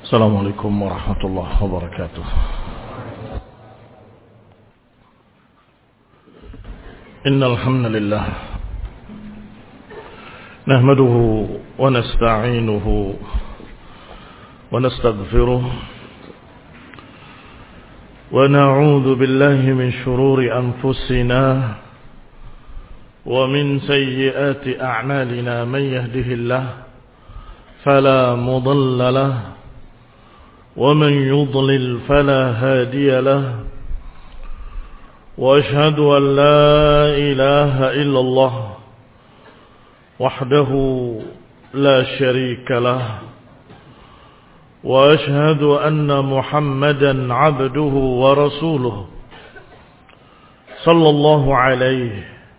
السلام عليكم ورحمة الله وبركاته. إن الحمد لله نحمده ونستعينه ونستغفره ونعوذ بالله من شرور أنفسنا ومن سيئات أعمالنا. من يهده الله فلا مضل له ومن يضلل فلا هادي له، وأشهد أن لا إله إلا الله وحده لا شريك له، وأشهد أن محمدا عبده ورسوله صلى الله عليه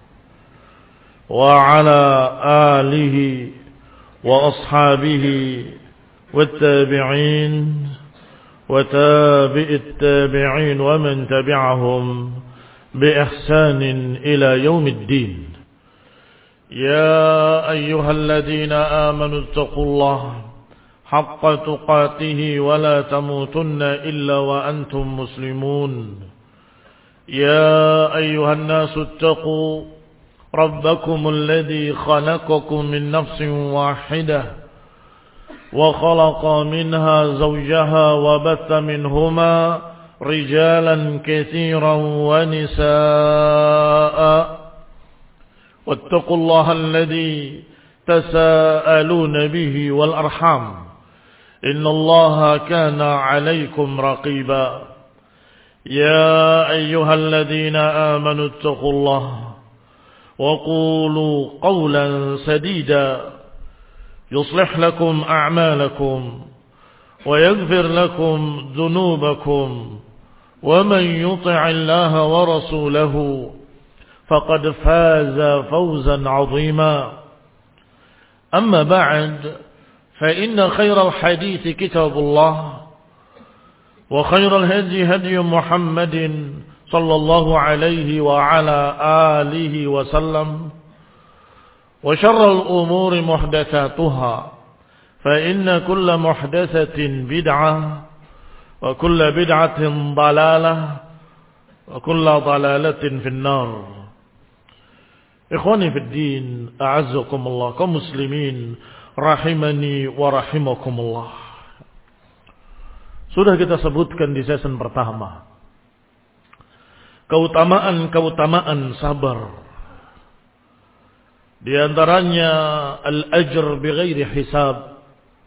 وعلى آله وأصحابه والتابعين وتابع التابعين ومن تبعهم بإحسان إلى يوم الدين. يا أيها الذين آمنوا اتقوا الله حق تقاته ولا تموتن إلا وأنتم مسلمون. يا أيها الناس اتقوا ربكم الذي خلقكم من نفس واحدة وخلق منها زوجها وبث منهما رجالا كثيرا ونساء، واتقوا الله الذي تساءلون به والأرحام إن الله كان عليكم رقيبا. يا أيها الذين آمنوا اتقوا الله وقولوا قولا سديدا يصلح لكم أعمالكم ويغفر لكم ذنوبكم، ومن يطع الله ورسوله فقد فاز فوزا عظيما. أما بعد، فإن خير الحديث كتاب الله، وخير الهدي هدي محمد صلى الله عليه وعلى آله وسلم، وشر الأمور محدثاتها، فإن كل محدثة بدعة وكل بدعة ضلالة وكل ضلالة في النار. إخواني في الدين، أعزكم الله كمسلمين rahimani wa rahimakumullah. Sudah kita sebutkan di season pertama keutamaan sabar. Di antaranya al-ajr bighairi hisab,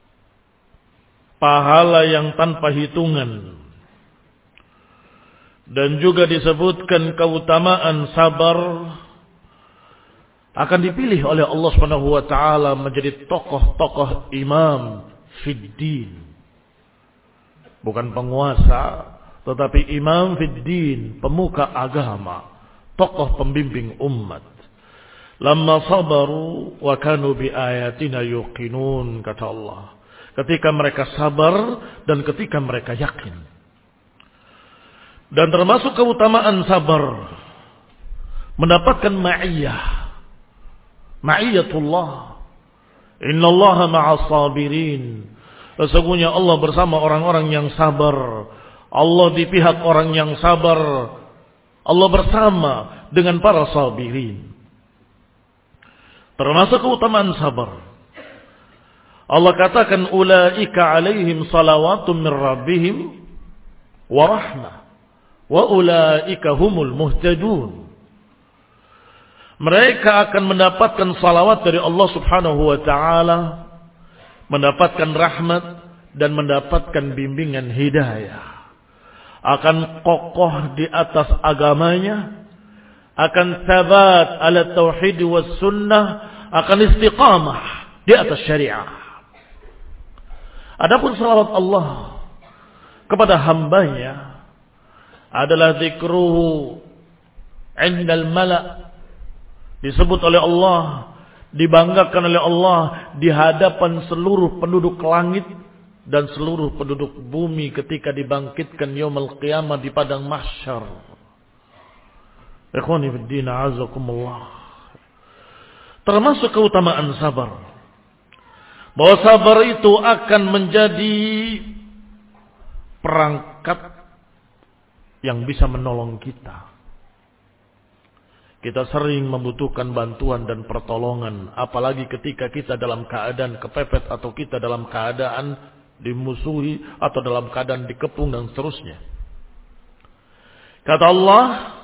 pahala yang tanpa hitungan. Dan juga disebutkan keutamaan sabar akan dipilih oleh Allah Subhanahu wa taala menjadi tokoh-tokoh imam fid din. Bukan penguasa, tetapi imam fid din, pemuka agama, tokoh pembimbing umat. Lamma sabaru wa kanu bi ayatina yuqinun, kata Allah. Ketika mereka sabar dan ketika mereka yakin. Dan termasuk keutamaan sabar, mendapatkan ma'iyatullah. Innallaha ma'as sabirin. Sesungguhnya Allah bersama orang-orang yang sabar. Allah di pihak orang yang sabar. Allah bersama dengan para sabirin. Termasuk keutamaan sabar, Allah katakan ulaika alaihim salawatun min rabbihim wa rahmah wa ulaika humul muhtadun. Mereka akan mendapatkan salawat dari Allah Subhanahu wa taala, mendapatkan rahmat dan mendapatkan bimbingan hidayah. Akan kokoh di atas agamanya, akan tabat ala tauhid was sunnah, akan istiqamah di atas syariah. Adapun salawat Allah kepada hambanya adalah zikruhu indal mala', disebut oleh Allah, dibanggakan oleh Allah di hadapan seluruh penduduk langit dan seluruh penduduk bumi ketika dibangkitkan yaumul qiyamah di padang mahsyar. Ikhwani fid din, a'azakumullah. Termasuk keutamaan sabar, bahwa sabar itu akan menjadi perangkat yang bisa menolong kita. Kita sering membutuhkan bantuan dan pertolongan, apalagi ketika kita dalam keadaan kepepet atau kita dalam keadaan dimusuhi atau dalam keadaan dikepung dan seterusnya. Kata Allah,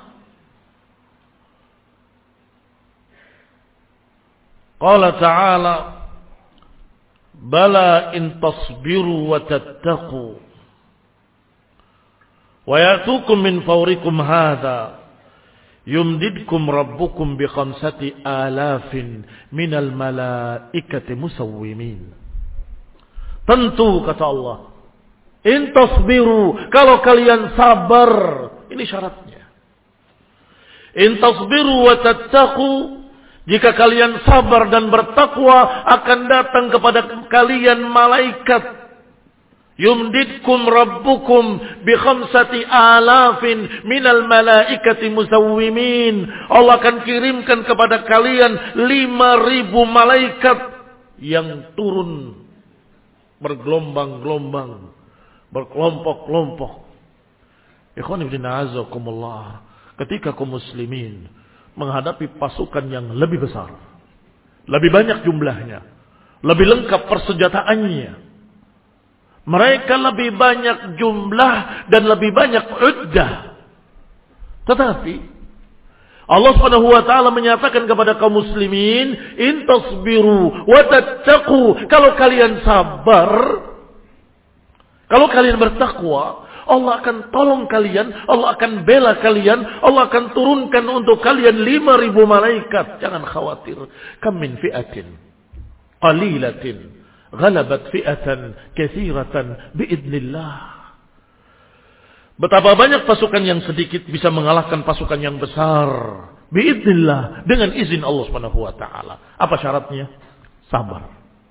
Qala ta'ala, Bala in tasbiru wa tattaqu wa ya'tukum min fawrikum hadha yumdidkum rabbukum bi 5,000 minal malaikati musawwimin. Tentu kata Allah, in tasbiru, kalau kalian sabar, ini syaratnya. In tasbiru wa tattaqu, jika kalian sabar dan bertakwa, akan datang kepada kalian malaikat. Yumdidkum rabbukum bi 5,000 minal malaikati musawwimin. Allah akan kirimkan kepada kalian 5.000 malaikat yang turun bergelombang-gelombang, berkelompok-kelompok. Ikhwan fillah azakumullah, ketika kaum muslimin menghadapi pasukan yang lebih besar, lebih banyak jumlahnya, lebih lengkap persenjataannya, mereka lebih banyak jumlah dan lebih banyak uddah. Tetapi Allah Subhanahu wa taala menyatakan kepada kaum muslimin, in tasbiru wa tattaqu, kalau kalian sabar, kalau kalian bertakwa, Allah akan tolong kalian, Allah akan bela kalian, Allah akan turunkan untuk kalian 5.000 malaikat. Jangan khawatir. Kam min fi'atin qalilatin ghalabat fi'atan katsiratan biidznillah. Betapa banyak pasukan yang sedikit bisa mengalahkan pasukan yang besar biidznillah, dengan izin Allah Subhanahu wa taala. Apa syaratnya? Sabar.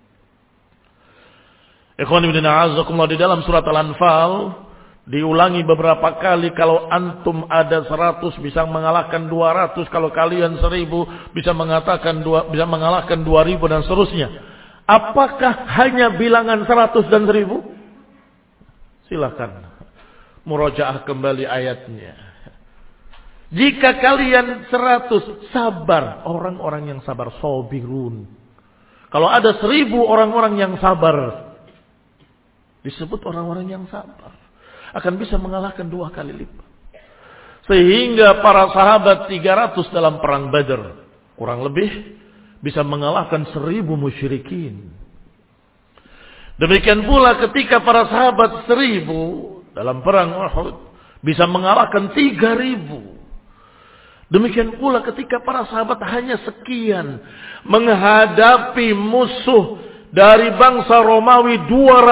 Ikhwan fillah a'azzakumullah, di dalam surat Al-Anfal diulangi beberapa kali, kalau antum ada 100 bisa mengalahkan 200, kalau kalian 1.000 bisa mengalahkan 2.000 dan seterusnya. Apakah hanya bilangan 100 dan 1.000? Silakan murojaah kembali ayatnya. Jika kalian 100 sabar, orang-orang yang sabar sabirun. Kalau ada 1.000 orang-orang yang sabar, disebut orang-orang yang sabar, akan bisa mengalahkan 2 kali lipat. Sehingga para sahabat 300 dalam perang Badar, kurang lebih bisa mengalahkan 1.000 musyrikin. Demikian pula ketika para sahabat 1.000 dalam perang Uhud bisa mengalahkan 3.000. Demikian pula ketika para sahabat hanya sekian menghadapi musuh dari bangsa Romawi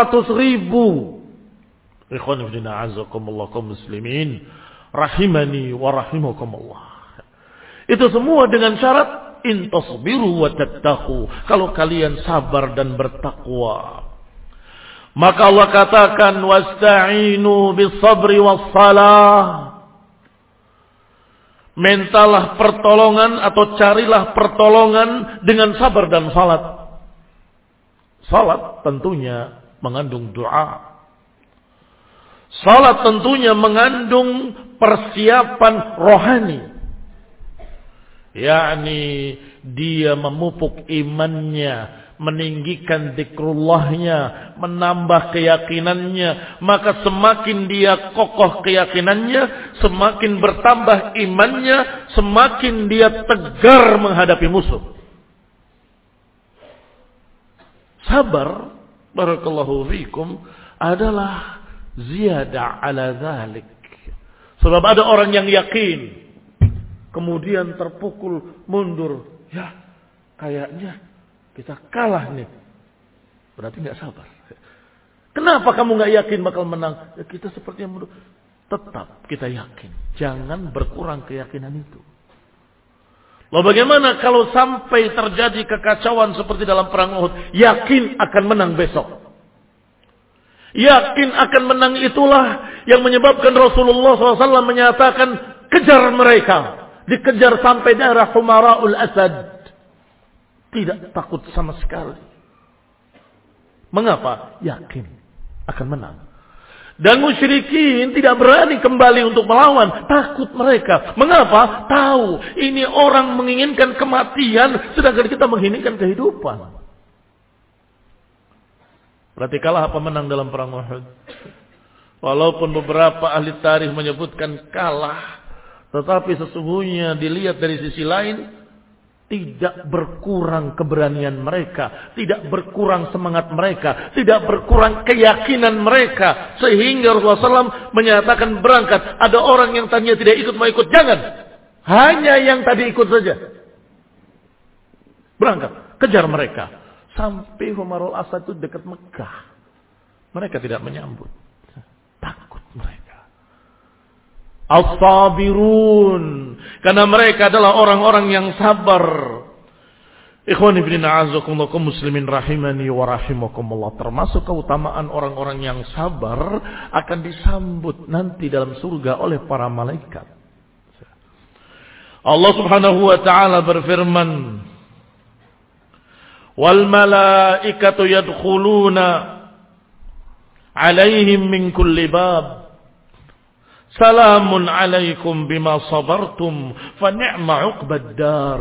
200.000. Ikhwan fillah azakumullah kaum muslimin rahimani wa rahimakumullah. Itu semua dengan syarat in tasbiru wa tattaqu, kalau kalian sabar dan bertakwa. Maka Allah katakan wasta'inu bis sabri was salah. Mintalah pertolongan atau carilah pertolongan dengan sabar dan salat. Salat tentunya mengandung doa. Salat tentunya mengandung persiapan rohani. Yakni dia memupuk imannya, meninggikan zikrullahnya, menambah keyakinannya. Maka semakin dia kokoh keyakinannya, semakin bertambah imannya, semakin dia tegar menghadapi musuh. Sabar, barakallahu fikum, adalah ziyadah ala dhalik. Sebab ada orang yang yakin, kemudian terpukul mundur. Ya, kayaknya kita kalah nih. Berarti nggak sabar. Kenapa kamu nggak yakin bakal menang? Ya, kita seperti yang mundur. Tetap kita yakin. Jangan berkurang keyakinan itu. Lalu bagaimana kalau sampai terjadi kekacauan seperti dalam perang Uhud? Yakin akan menang besok. Yakin akan menang itulah yang menyebabkan Rasulullah SAW menyatakan, kejar mereka. Dikejar sampai daerah Humara'ul Asad. Tidak takut sama sekali. Mengapa? Yakin akan menang. Dan musyrikin tidak berani kembali untuk melawan. Takut mereka. Mengapa? Tahu ini orang menginginkan kematian, sedangkan kita menginginkan kehidupan. Berarti kalah apa menang dalam perang Uhud? Walaupun beberapa ahli tarikh menyebutkan kalah, tetapi sesungguhnya dilihat dari sisi lain, tidak berkurang keberanian mereka, tidak berkurang semangat mereka, tidak berkurang keyakinan mereka. Sehingga Rasulullah SAW menyatakan berangkat. Ada orang yang tadinya tidak ikut, mau ikut. Jangan. Hanya yang tadi ikut saja. Berangkat. Kejar mereka. Sampai Humarul Asad itu dekat Mekah. Mereka tidak menyambut. Takut mereka. As-sabirun. Karena mereka adalah orang-orang yang sabar. Ikhwan ibn a'azakumullah muslimin rahimani wa rahimakumullah. Termasuk keutamaan orang-orang yang sabar akan disambut nanti dalam surga oleh para malaikat. Allah subhanahu wa ta'ala berfirman, wal malaikatu yadkhuluna alaihim min kulli bab. Salamun alaikum bima sabartum fa ni'ma 'uqbad dar.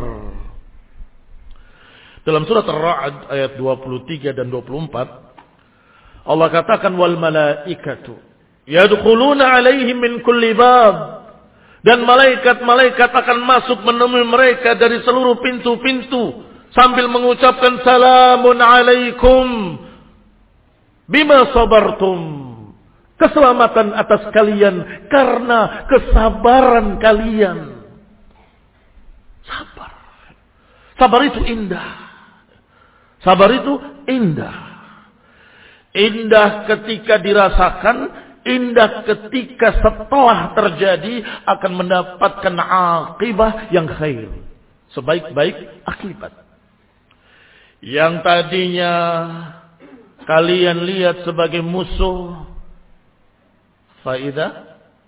Dalam surat Ar-Ra'd ayat 23 dan 24 Allah katakan wal malaikatu yadkhuluna alaihim min kulli bab, dan malaikat-malaikat akan masuk menemui mereka dari seluruh pintu-pintu sambil mengucapkan salamun alaikum bima sabartum. Keselamatan atas kalian karena kesabaran kalian. Sabar. Sabar itu indah. Sabar itu indah. Indah ketika dirasakan, indah ketika setelah terjadi akan mendapatkan akibah yang khair. Sebaik-baik akibat. Yang tadinya kalian lihat sebagai musuh, faidah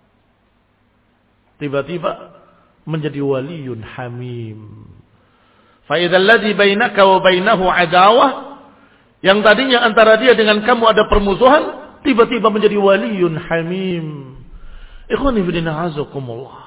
tiba-tiba menjadi waliyun hamim. Faidah alladhi bainaka wa bainahu adawah, yang tadinya antara dia dengan kamu ada permusuhan, tiba-tiba menjadi waliyun hamim. Ikhwani fillah azakumullah.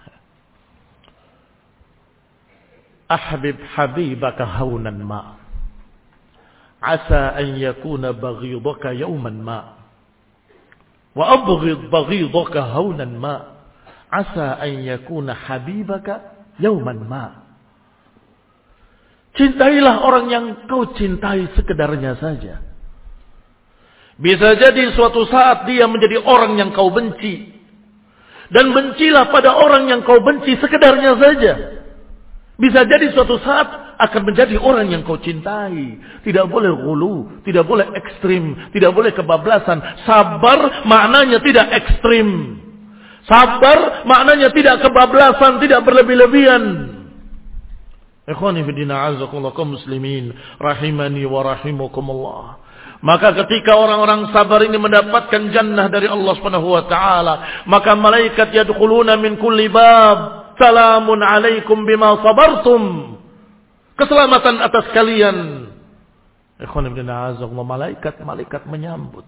Ahbib habibaka haunan ma, asa an yakuna baghidaka yawman ma. Wa abghid baghidaka haunan ma, asa an yakuna habibaka yauman ma. Cintailah orang yang kau cintai sekedarnya saja. Bisa jadi suatu saat dia menjadi orang yang kau benci. Dan bencilah pada orang yang kau benci sekedarnya saja. Bisa jadi suatu saat akan menjadi orang yang kau cintai. Tidak boleh ghulu, tidak boleh ekstrim, tidak boleh kebablasan. Sabar maknanya tidak ekstrim. Sabar maknanya tidak kebablasan, tidak berlebih-lebihan. Ikhwani fillah a'azakumullah kaum muslimin rahimani wa rahimakumullah. Maka ketika orang-orang sabar ini mendapatkan jannah dari Allah Subhanahu wa taala, maka malaikat yadkhuluna min kulli bab. Salamun alaikum bima sabartum. Keselamatan atas kalian. Ikhwan ibn a'azakumullah, malaikat menyambut.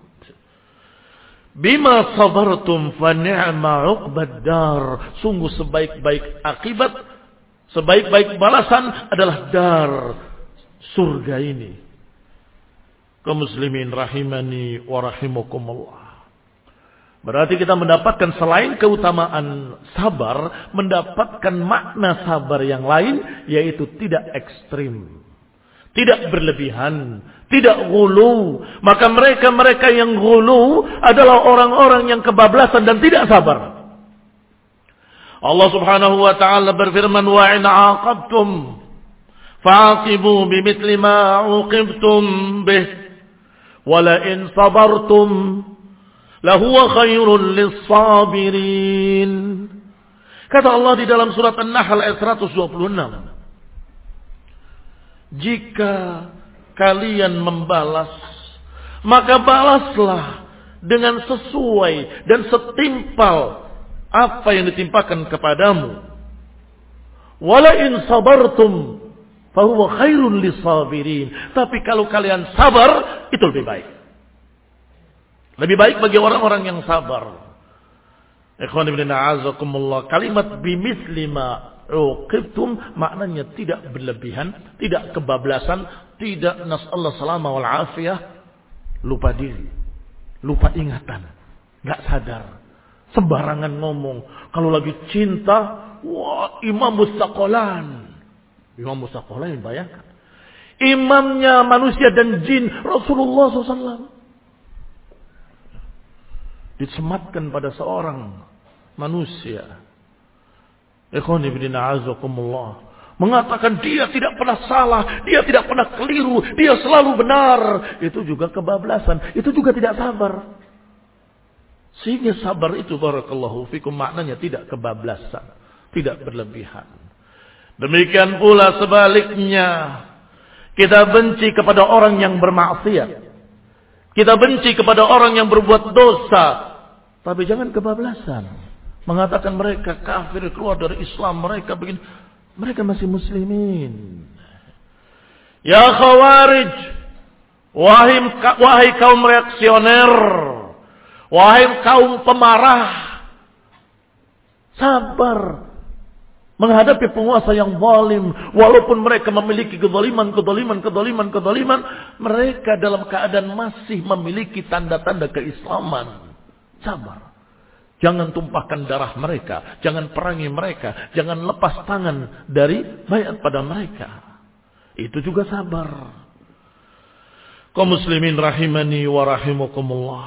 Bima sabartum fa ni'ma 'uqbad dar. Sungguh sebaik-baik akibat, sebaik-baik balasan adalah dar, surga ini. Kaum muslimin rahimani wa rahimakumullah. Berarti kita mendapatkan selain keutamaan sabar, mendapatkan makna sabar yang lain, yaitu tidak ekstrim, tidak berlebihan, tidak ghulu. Maka mereka yang ghulu adalah orang-orang yang kebablasan dan tidak sabar. Allah Subhanahu wa taala berfirman, wa in 'aqabtum fa'aqibu bimithli ma 'uqibtum bih wa la in sabartum lahuwa khairul lis-sabirin. Kata Allah di dalam surat An-Nahl ayat 126. Jika kalian membalas, maka balaslah dengan sesuai dan setimpal apa yang ditimpakan kepadamu. Wala in sabartum fahuwa khairul lis-sabirin. Tapi kalau kalian sabar, itu lebih baik. Lebih baik bagi orang-orang yang sabar. Ikhwan ibn a'azakumullah, kalimat bimithli ma uqibtum maknanya tidak berlebihan, tidak kebablasan, tidak nasallahu salama wal afiyah, lupa diri, lupa ingatan, enggak sadar, sembarangan ngomong. Kalau lagi cinta, wah, Imam Mustaqolan. Imam Mustaqolan, bayangkan. Imamnya manusia dan jin, Rasulullah SAW. Disematkan pada seorang manusia. Ikhwan ibn a'azakumullah, mengatakan dia tidak pernah salah, dia tidak pernah keliru, dia selalu benar. Itu juga kebablasan, itu juga tidak sabar. Sehingga sabar itu barakallahu fikum maknanya tidak kebablasan, tidak berlebihan. Demikian pula sebaliknya, kita benci kepada orang yang bermaksiat. Kita benci kepada orang yang berbuat dosa. Tapi jangan kebablasan. Mengatakan mereka kafir, keluar dari Islam. Mereka begini. Mereka masih muslimin. Ya khawarij. Wahai kaum reaksioner. Wahai kaum pemarah. Sabar. Menghadapi penguasa yang zalim, walaupun mereka memiliki kezaliman, mereka dalam keadaan masih memiliki tanda-tanda keislaman. Sabar. Jangan tumpahkan darah mereka, jangan perangi mereka, jangan lepas tangan dari bayat pada mereka. Itu juga sabar. Kaum muslimin rahimani wa rahimakumullah.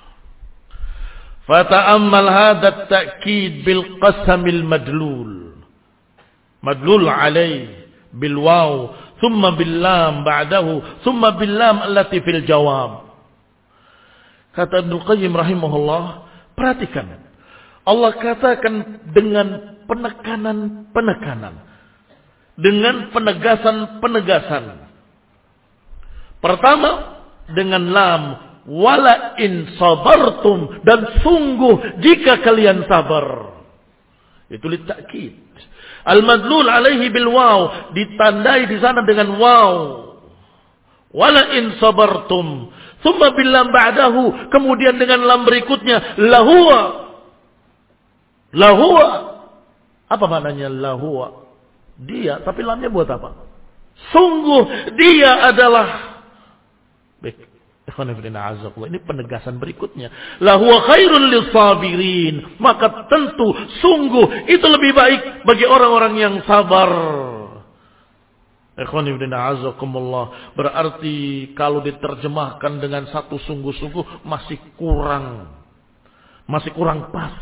Fata'ammal hadha at-ta'kid bil qasamil madlul. Madlul alaih bil waw thumma bil lam ba'dahu thumma bil lam allati fil jawab. Kata Ibnu Qayyim rahimahullah, perhatikan. Allah katakan dengan penekanan-penekanan, dengan penegasan-penegasan. Pertama dengan lam, wala in sabartum, dan sungguh jika kalian sabar. Itu litakid. Al-madlul alaihi bil waw, ditandai di sana dengan waw. Wala in sabartum, thumma bil lam ba'dahu, kemudian dengan lam berikutnya lahuwa. Lahuwa. Apa maknanya lahuwa? Dia, tapi lamnya buat apa? Sungguh dia adalah. Baik. Ini penegasan berikutnya. Lahuwa khairul lisabirin. Maka tentu sungguh itu lebih baik bagi orang-orang yang sabar. Ikhwan ibn a'azakumullah. Berarti kalau diterjemahkan dengan satu sungguh-sungguh masih kurang. Masih kurang pas.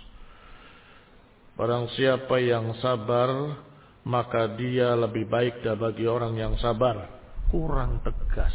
Barang siapa yang sabar, maka dia lebih baik bagi orang yang sabar. Kurang tegas.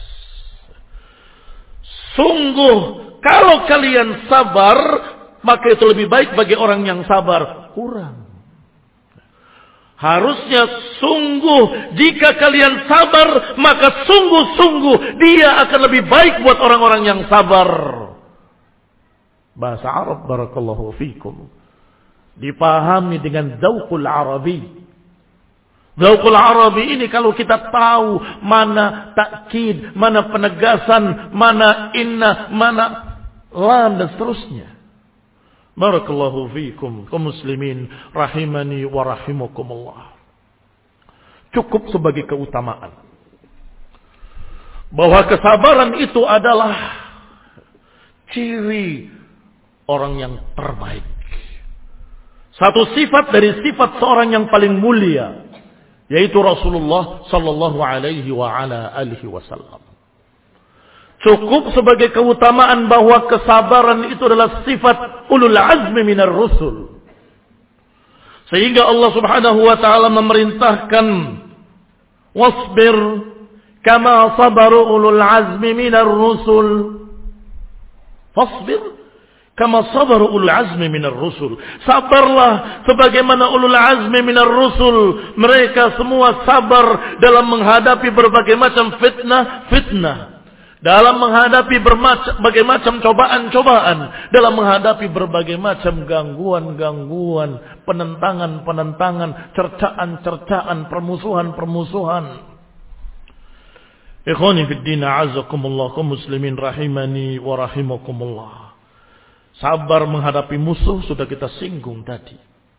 Sungguh, kalau kalian sabar, maka itu lebih baik bagi orang yang sabar. Kurang. Harusnya sungguh, jika kalian sabar, maka sungguh-sungguh dia akan lebih baik buat orang-orang yang sabar. Bahasa Arab, barakallahu fikum, dipahami dengan dzauqul Arabi. Dzauqul Arabi ini kalau kita tahu mana takkid, mana penegasan, mana inna, mana lam dan seterusnya. Barakallahu fiikum kaum muslimin rahimani wa rahimakumullah. Cukup sebagai keutamaan bahwa kesabaran itu adalah ciri orang yang terbaik. Satu sifat dari sifat seorang yang paling mulia, yaitu Rasulullah sallallahu alaihi wa ala alihi wasallam. Cukup sebagai keutamaan bahwa kesabaran itu adalah sifat ulul azmi minar rusul. Sehingga Allah Subhanahu wa taala memerintahkan wasbir kama sabaru ulul azmi minar rusul. Fasbir kama sabaru ulul azmi minar rusul. Sabarlah sebagaimana ulul azmi minar rusul. Mereka semua sabar dalam menghadapi berbagai macam fitnah. Dalam menghadapi berbagai macam cobaan-cobaan. Dalam menghadapi berbagai macam gangguan-gangguan. Penentangan-penentangan. Cercaan-cercaan. Permusuhan-permusuhan. Ikhwani fid din, a'azzakumullah, kaum muslimin rahimani wa rahimakumullah. Sabar menghadapi musuh sudah kita singgung tadi.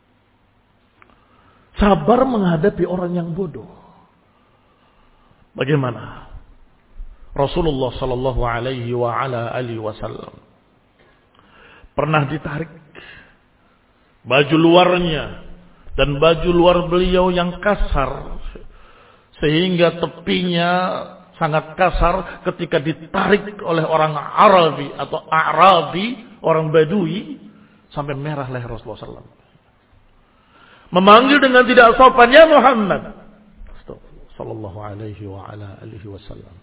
Sabar menghadapi orang yang bodoh. Bagaimana? Rasulullah sallallahu alaihi wa ala alihi wasallam pernah ditarik baju luarnya dan baju luar beliau yang kasar sehingga tepinya sangat kasar ketika ditarik oleh orang Arabi atau A'rabi, orang Badui, sampai merah leher Rasulullah SAW. Memanggil dengan tidak sopan, ya Muhammad sallallahu alaihi wa ala alihi wasallam.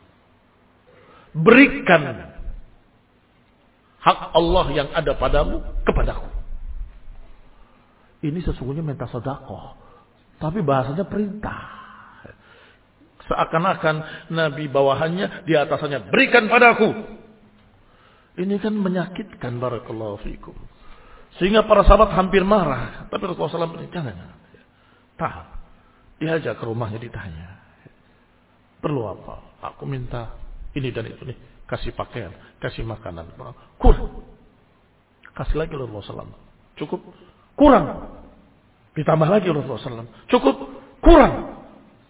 Berikan hak Allah yang ada padamu kepadaku. Ini sesungguhnya minta sedekah, tapi bahasanya perintah. Seakan-akan Nabi bawahannya, di atasannya, berikan padaku. Ini kan menyakitkan, barakallahu fikum. Sehingga para sahabat hampir marah. Tapi Rasulullah SAW jangan. Tahan. Diajak ke rumahnya, ditanya. Perlu apa? Aku minta ini dan itu nih. Kasih pakaian, kasih makanan. Kurang. Kasih lagi Rasulullah SAW. Cukup. Kurang. Ditambah lagi Rasulullah SAW. Cukup. Kurang.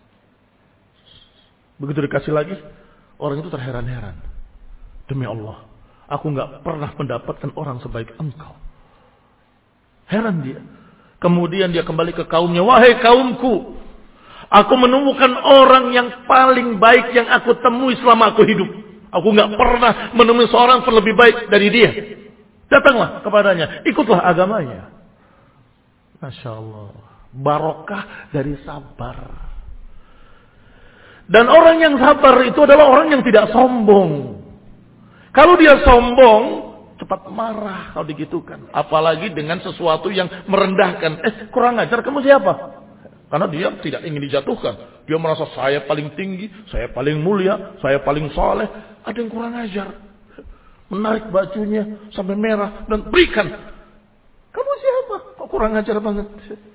Begitu dikasih lagi, orang itu terheran-heran. Demi Allah, aku nggak pernah mendapatkan orang sebaik engkau. Heran dia. Kemudian dia kembali ke kaumnya. Wahai kaumku, aku menemukan orang yang paling baik yang aku temui selama aku hidup. Aku nggak pernah menemui seorang yang lebih baik dari dia. Datanglah kepadanya, ikutlah agamanya. Masya Allah, barokah dari sabar. Dan orang yang sabar itu adalah orang yang tidak sombong. Kalau dia sombong, cepat marah kalau digitukan. Apalagi dengan sesuatu yang merendahkan. Kurang ajar, kamu siapa? Karena dia tidak ingin dijatuhkan. Dia merasa saya paling tinggi, saya paling mulia, saya paling soleh. Ada yang kurang ajar. Menarik bajunya sampai merah dan berikan. Kamu siapa? Kok kurang ajar banget?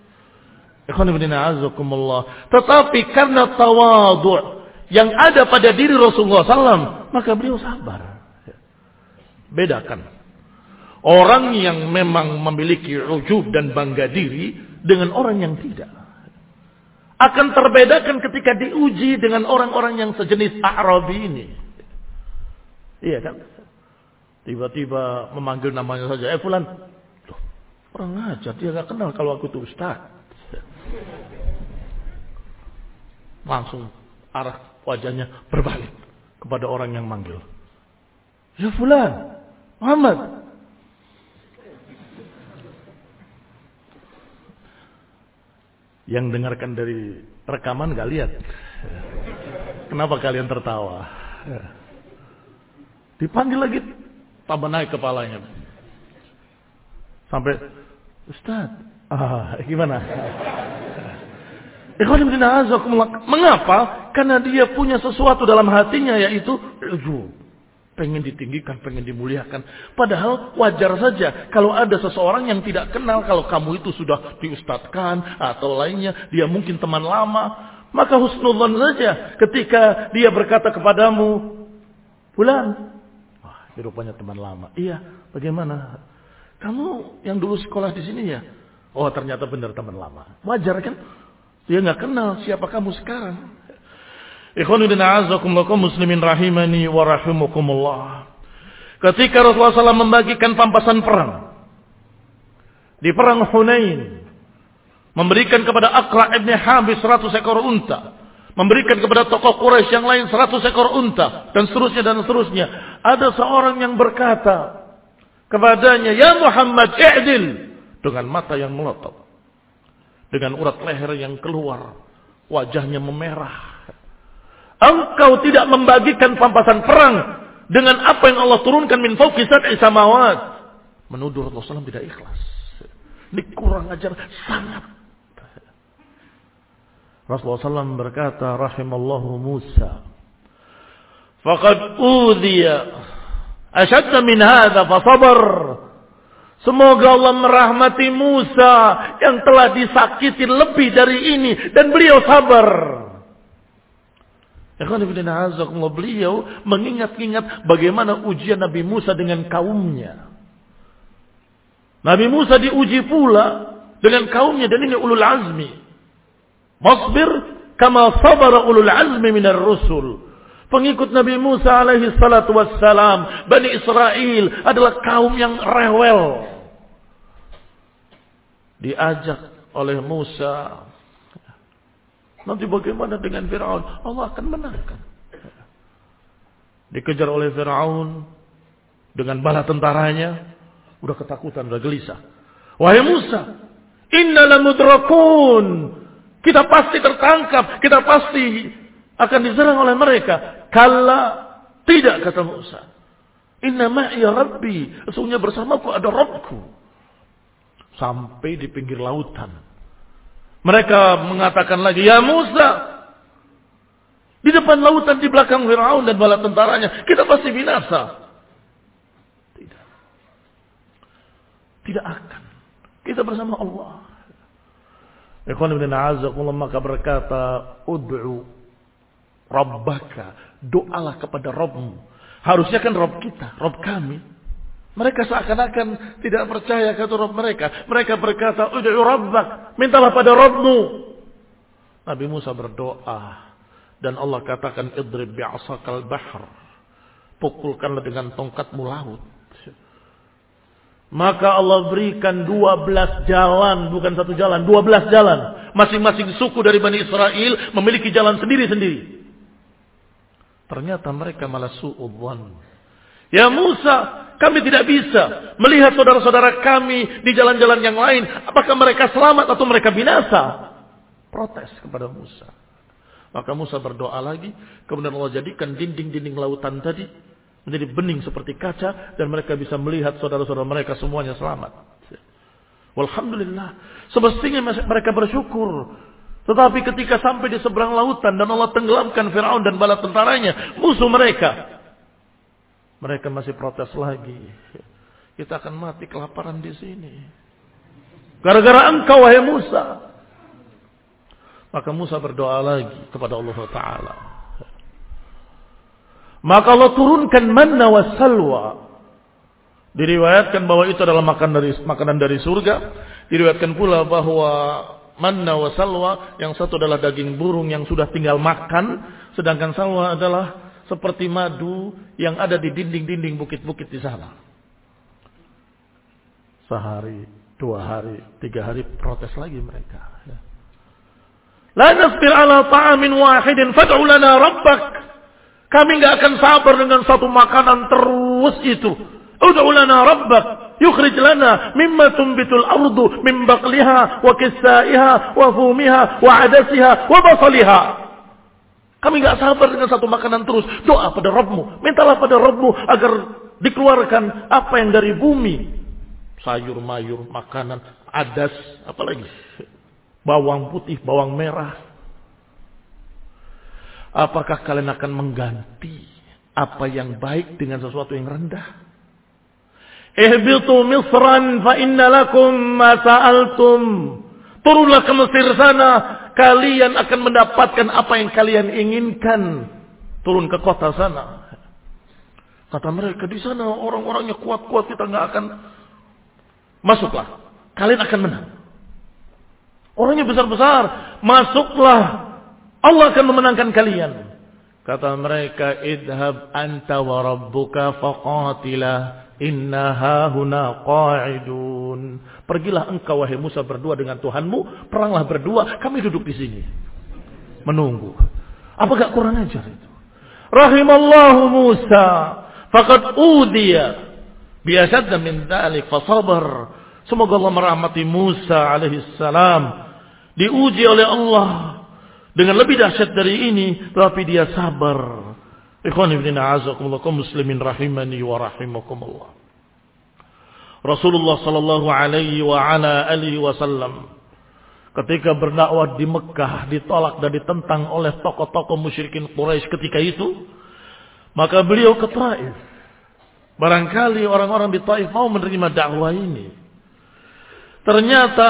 Tetapi karena tawadhu' yang ada pada diri Rasulullah SAW, maka beliau sabar. Bedakan orang yang memang memiliki ujub dan bangga diri dengan orang yang tidak. Akan terbedakan ketika diuji dengan orang-orang yang sejenis A'rabi ini. Iya kan? Tiba-tiba memanggil namanya saja, fulan. Loh, orang ajar, dia gak kenal kalau aku itu ustaz. Langsung arah wajahnya berbalik kepada orang yang manggil. Ya fulan, Muhammad. Yang dengarkan dari rekaman gak lihat. Kenapa kalian tertawa? Dipanggil lagi, tambah naik kepalanya. Sampai, Ustaz, gimana? Mengapa? Karena dia punya sesuatu dalam hatinya, yaitu pengen ditinggikan, pengen dimuliakan. Padahal wajar saja kalau ada seseorang yang tidak kenal, kalau kamu itu sudah diustadkan atau lainnya, dia mungkin teman lama, maka husnudzon saja ketika dia berkata kepadamu, fulan, ini rupanya teman lama. Iya, bagaimana? Kamu yang dulu sekolah di sini ya? Oh, ternyata benar teman lama. Wajar kan? Dia nggak kenal siapa kamu sekarang. Ikhwanuddina a'azzakumullah muslimin rahimani wa rahimakumullah. Ketika Rasulullah SAW membagikan pampasan perang di perang Hunain, memberikan kepada Aqra' ibn Habis 100 ekor unta, memberikan kepada tokoh Quraisy yang lain 100 ekor unta, dan seterusnya dan seterusnya. Ada seorang yang berkata kepadanya, ya Muhammad, i'dil, dengan mata yang melotot, dengan urat leher yang keluar, wajahnya memerah. Engkau tidak membagikan pampasan perang dengan apa yang Allah turunkan min fawqi sab'i samawat. Menuduh Rasulullah SAW tidak ikhlas. Ini kurang ajar sangat. Rasulullah SAW berkata, rahimallahu Musa, faqad udhiya ashadda min hadha fa sabar. Semoga Allah merahmati Musa yang telah disakiti lebih dari ini dan beliau sabar. Beliau mengingat-ingat bagaimana ujian Nabi Musa dengan kaumnya. Nabi Musa diuji pula dengan kaumnya, dan ini ulul azmi. Masbir kama sabara ulul azmi minar rusul. Pengikut Nabi Musa alaihi salatu wassalam, Bani Israel adalah kaum yang rewel. Diajak oleh Musa, nanti bagaimana dengan Fir'aun? Allah akan menangkan. Dikejar oleh Fir'aun dengan bala tentaranya, udah ketakutan, udah gelisah. Wahai Musa, inna lamudrakun. Kita pasti tertangkap, kita pasti akan diserang oleh mereka. Kalla, tidak, kata Musa. Inna ma'iya Rabbi, sesungguhnya bersamaku ada Rabbku. Sampai di pinggir lautan. Mereka mengatakan lagi, ya Musa, di depan lautan, di belakang Fir'aun dan bala tentaranya, kita pasti binasa. Tidak. Tidak akan. Kita bersama Allah. Ikhwan ibn a'azakullah, maka berkata, ud'u Rabbaka, doalah kepada Rabbmu. Harusnya kan Rabb kita, Rabb kami. Mereka seakan-akan tidak percaya kata Rabb mereka. Mereka berkata, ud'u Rabbak, mintalah pada Rabbmu. Nabi Musa berdoa, dan Allah katakan, idrib bi'asakal bahr, pukulkanlah dengan tongkatmu laut. Maka Allah berikan 12 jalan, bukan satu jalan, 12 jalan. Masing-masing suku dari Bani Israel memiliki jalan sendiri-sendiri. Ternyata mereka malah su'udwan. Ya Musa, kami tidak bisa melihat saudara-saudara kami di jalan-jalan yang lain. Apakah mereka selamat atau mereka binasa? Protes kepada Musa. Maka Musa berdoa lagi. Kemudian Allah jadikan dinding-dinding lautan tadi menjadi bening seperti kaca. Dan mereka bisa melihat saudara-saudara mereka semuanya selamat. Walhamdulillah. Semestinya mereka bersyukur. Tetapi ketika sampai di seberang lautan dan Allah tenggelamkan Fir'aun dan bala tentaranya, musuh mereka masih protes lagi. Kita akan mati kelaparan di sini. Gara-gara engkau, wahai Musa. Maka Musa berdoa lagi kepada Allah Ta'ala. Maka Allah turunkan manna wa salwa. Diriwayatkan bahwa itu adalah makanan dari surga. Diriwayatkan pula bahwa manna wa salwa, yang satu adalah daging burung yang sudah tinggal makan. Sedangkan salwa adalah seperti madu yang ada di dinding-dinding bukit-bukit di sana. Sehari, 2 hari, 3 hari protes lagi mereka. La nasbir ala ta'amin wahidin fad'u lana rabbak. Kami enggak akan sabar dengan satu makanan terus itu. Ud'u lana rabbak yukhrij lana mimma tunbitul ardu min baqliha wa kisaiha wa fumiha wa adasiha wa basaliha. Kami enggak sabar dengan satu makanan terus. Doa pada Rabbmu, mintalah pada Rabbmu agar dikeluarkan apa yang dari bumi. Sayur mayur, makanan, adas, apalagi bawang putih, bawang merah. Apakah kalian akan mengganti apa yang baik dengan sesuatu yang rendah? Ihbitu Misran fa inna lakum ma sa'altum. Turunlah ke Mesir sana, kalian akan mendapatkan apa yang kalian inginkan. Turun ke kota sana. Kata mereka, di sana orang-orangnya kuat-kuat, kita nggak akan. Masuklah, kalian akan menang. Orangnya besar-besar, masuklah, Allah akan memenangkan kalian. Kata mereka, idhab anta wa rabbuka faqatila inna hahuna qa'idun. Pergilah engkau wahai Musa berdua dengan Tuhanmu, peranglah berdua, kami duduk di sini menunggu. Apa gak kurang ajar itu? Rahimallahu Musa faqad udiya bi'ashadda min dzalik fasabar. Semoga Allah merahmati Musa alaihi salam, diuji oleh Allah dengan lebih dahsyat dari ini, tetapi dia sabar. Ikhwan ibn a'azakumullah, kaum muslimin rahimani wa rahimakumullah. Rasulullah sallallahu alaihi wa ala alihi wasallam ketika berdakwah di Mekah ditolak dan ditentang oleh tokoh-tokoh musyrikin Quraisy ketika itu, maka beliau ke Taif. Barangkali orang-orang di Taif mau menerima dakwah ini. Ternyata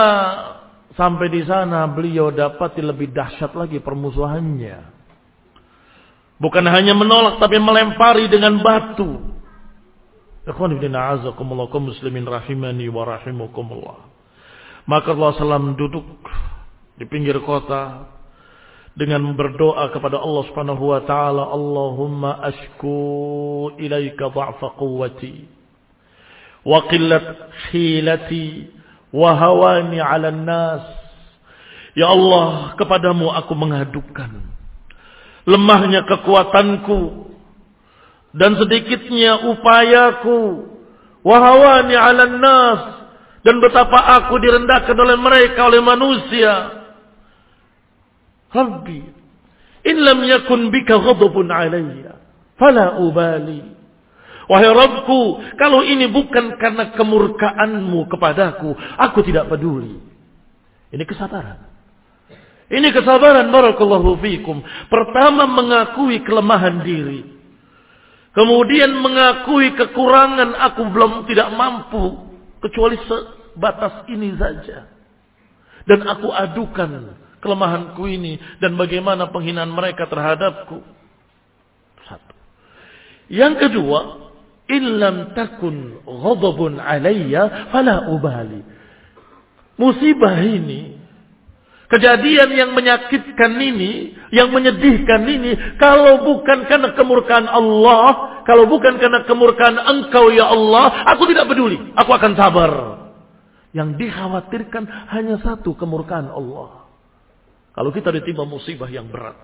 sampai di sana beliau dapati lebih dahsyat lagi permusuhannya. Bukan hanya menolak tapi melempari dengan batu. Ikhwan fillah a'azakumullah kaum muslimin rahimani wa rahimakumullah. Maka Rasulullah SAW duduk di pinggir kota dengan berdoa kepada Allah Subhanahu wa taala, Allahumma ashku ilaika dha'fa quwwati wa qillat hilati wa hawani 'alan nas. Ya Allah, kepadamu aku mengadukan lemahnya kekuatanku dan sedikitnya upayaku, wa hawani 'alan nas, dan betapa aku direndahkan oleh mereka, oleh manusia. Rabbi, in lam yakun bika ghadabun alayya fala ubali. Wahai Rabbku, kalau ini bukan karena kemurkaanmu kepadaku, aku tidak peduli. Ini kesabaran. Ini kesabaran, barakallahu fikum. Pertama mengakui kelemahan diri. Kemudian mengakui kekurangan, aku tidak mampu kecuali sebatas ini saja. Dan aku adukan kelemahanku ini dan bagaimana penghinaan mereka terhadapku. Satu. Yang kedua, illam takun ghadabun alayya fala ubali. Musibah ini, kejadian yang menyakitkan ini, yang menyedihkan ini, kalau bukan karena kemurkaan Allah, kalau bukan karena kemurkaan Engkau ya Allah, aku tidak peduli, aku akan sabar. Yang dikhawatirkan hanya satu, kemurkaan Allah. Kalau kita ditimpa musibah yang berat,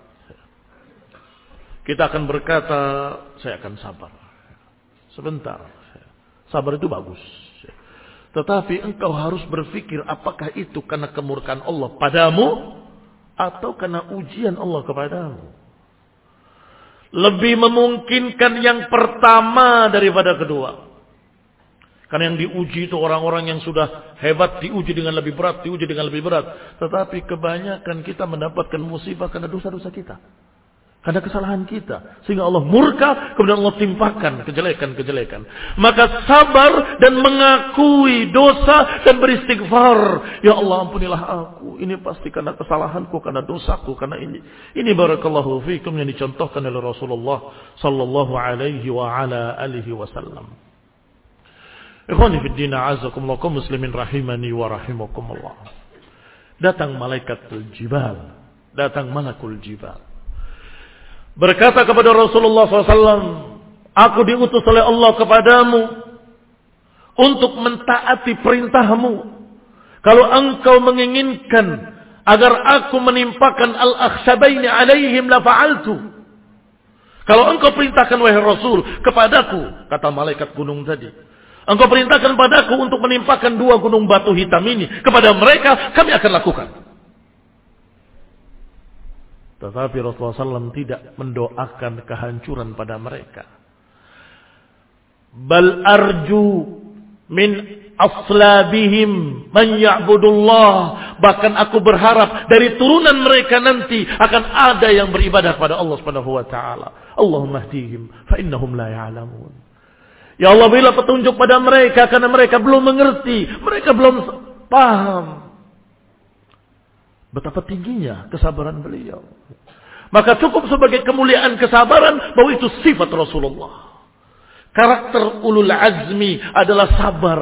kita akan berkata, saya akan sabar. Sebentar, sabar itu bagus. Tetapi engkau harus berpikir apakah itu karena kemurkaan Allah padamu atau karena ujian Allah kepadamu. Lebih memungkinkan yang pertama daripada kedua. Karena yang diuji itu orang-orang yang sudah hebat, diuji dengan lebih berat, diuji dengan lebih berat. Tetapi kebanyakan kita mendapatkan musibah karena dosa-dosa kita. Karena kesalahan kita. Sehingga Allah murka, kemudian Allah timpakan kejelekan-kejelekan. Maka sabar dan mengakui dosa dan beristighfar. Ya Allah, ampunilah aku. Ini pasti karena kesalahanku, karena dosaku, karena ini. Ini barakallahu fikum yang dicontohkan oleh Rasulullah sallallahu alaihi wa ala alihi wasallam. Ikhwani fid din, a'azakumullah kaum muslimin rahimani wa rahimakumullah. Datang malaikatul jibal. Datang malakul jibal. Berkata kepada Rasulullah SAW, aku diutus oleh Allah kepadamu untuk mentaati perintahmu. Kalau engkau menginginkan agar aku menimpakan al-akhshabaini alaihim la fa'altu. Kalau engkau perintahkan wahai Rasul kepadaku, kata malaikat gunung tadi, engkau perintahkan padaku untuk menimpakan 2 gunung batu hitam ini kepada mereka, kami akan lakukan. Tetapi Rasulullah SAW tidak mendoakan kehancuran pada mereka. Bal arju min aslabihim man ya'budullah. Bahkan aku berharap dari turunan mereka nanti akan ada yang beribadah kepada Allah Subhanahu wa taala. Allahumma hdihim fa innahum la ya'lamun. Ya Allah, berilah petunjuk pada mereka karena mereka belum mengerti, mereka belum paham. Betapa tingginya kesabaran beliau. Maka cukup sebagai kemuliaan kesabaran bahwa itu sifat Rasulullah. Karakter ulul azmi adalah sabar.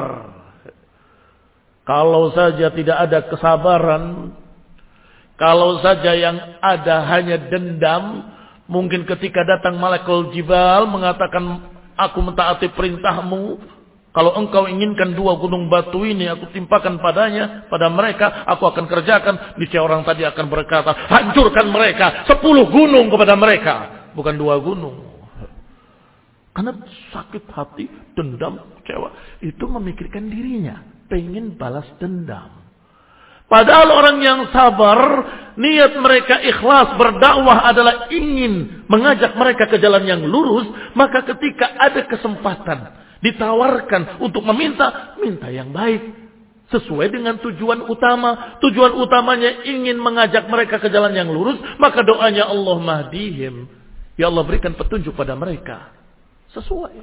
Kalau saja tidak ada kesabaran, kalau saja yang ada hanya dendam, mungkin ketika datang malakul jibal mengatakan, aku mentaati perintahmu, kalau engkau inginkan 2 gunung batu ini aku timpakan pada mereka, aku akan kerjakan. Niscaya orang tadi akan berkata, hancurkan mereka, 10 gunung kepada mereka, bukan 2 gunung. Karena sakit hati, dendam, kecewa, itu memikirkan dirinya, pengen balas dendam. Padahal orang yang sabar, niat mereka ikhlas berdakwah adalah ingin mengajak mereka ke jalan yang lurus, maka ketika ada kesempatan ditawarkan untuk minta yang baik. Sesuai dengan tujuan utama. Tujuan utamanya ingin mengajak mereka ke jalan yang lurus. Maka doanya Allah mahdihim. Ya Allah, berikan petunjuk pada mereka. Sesuai.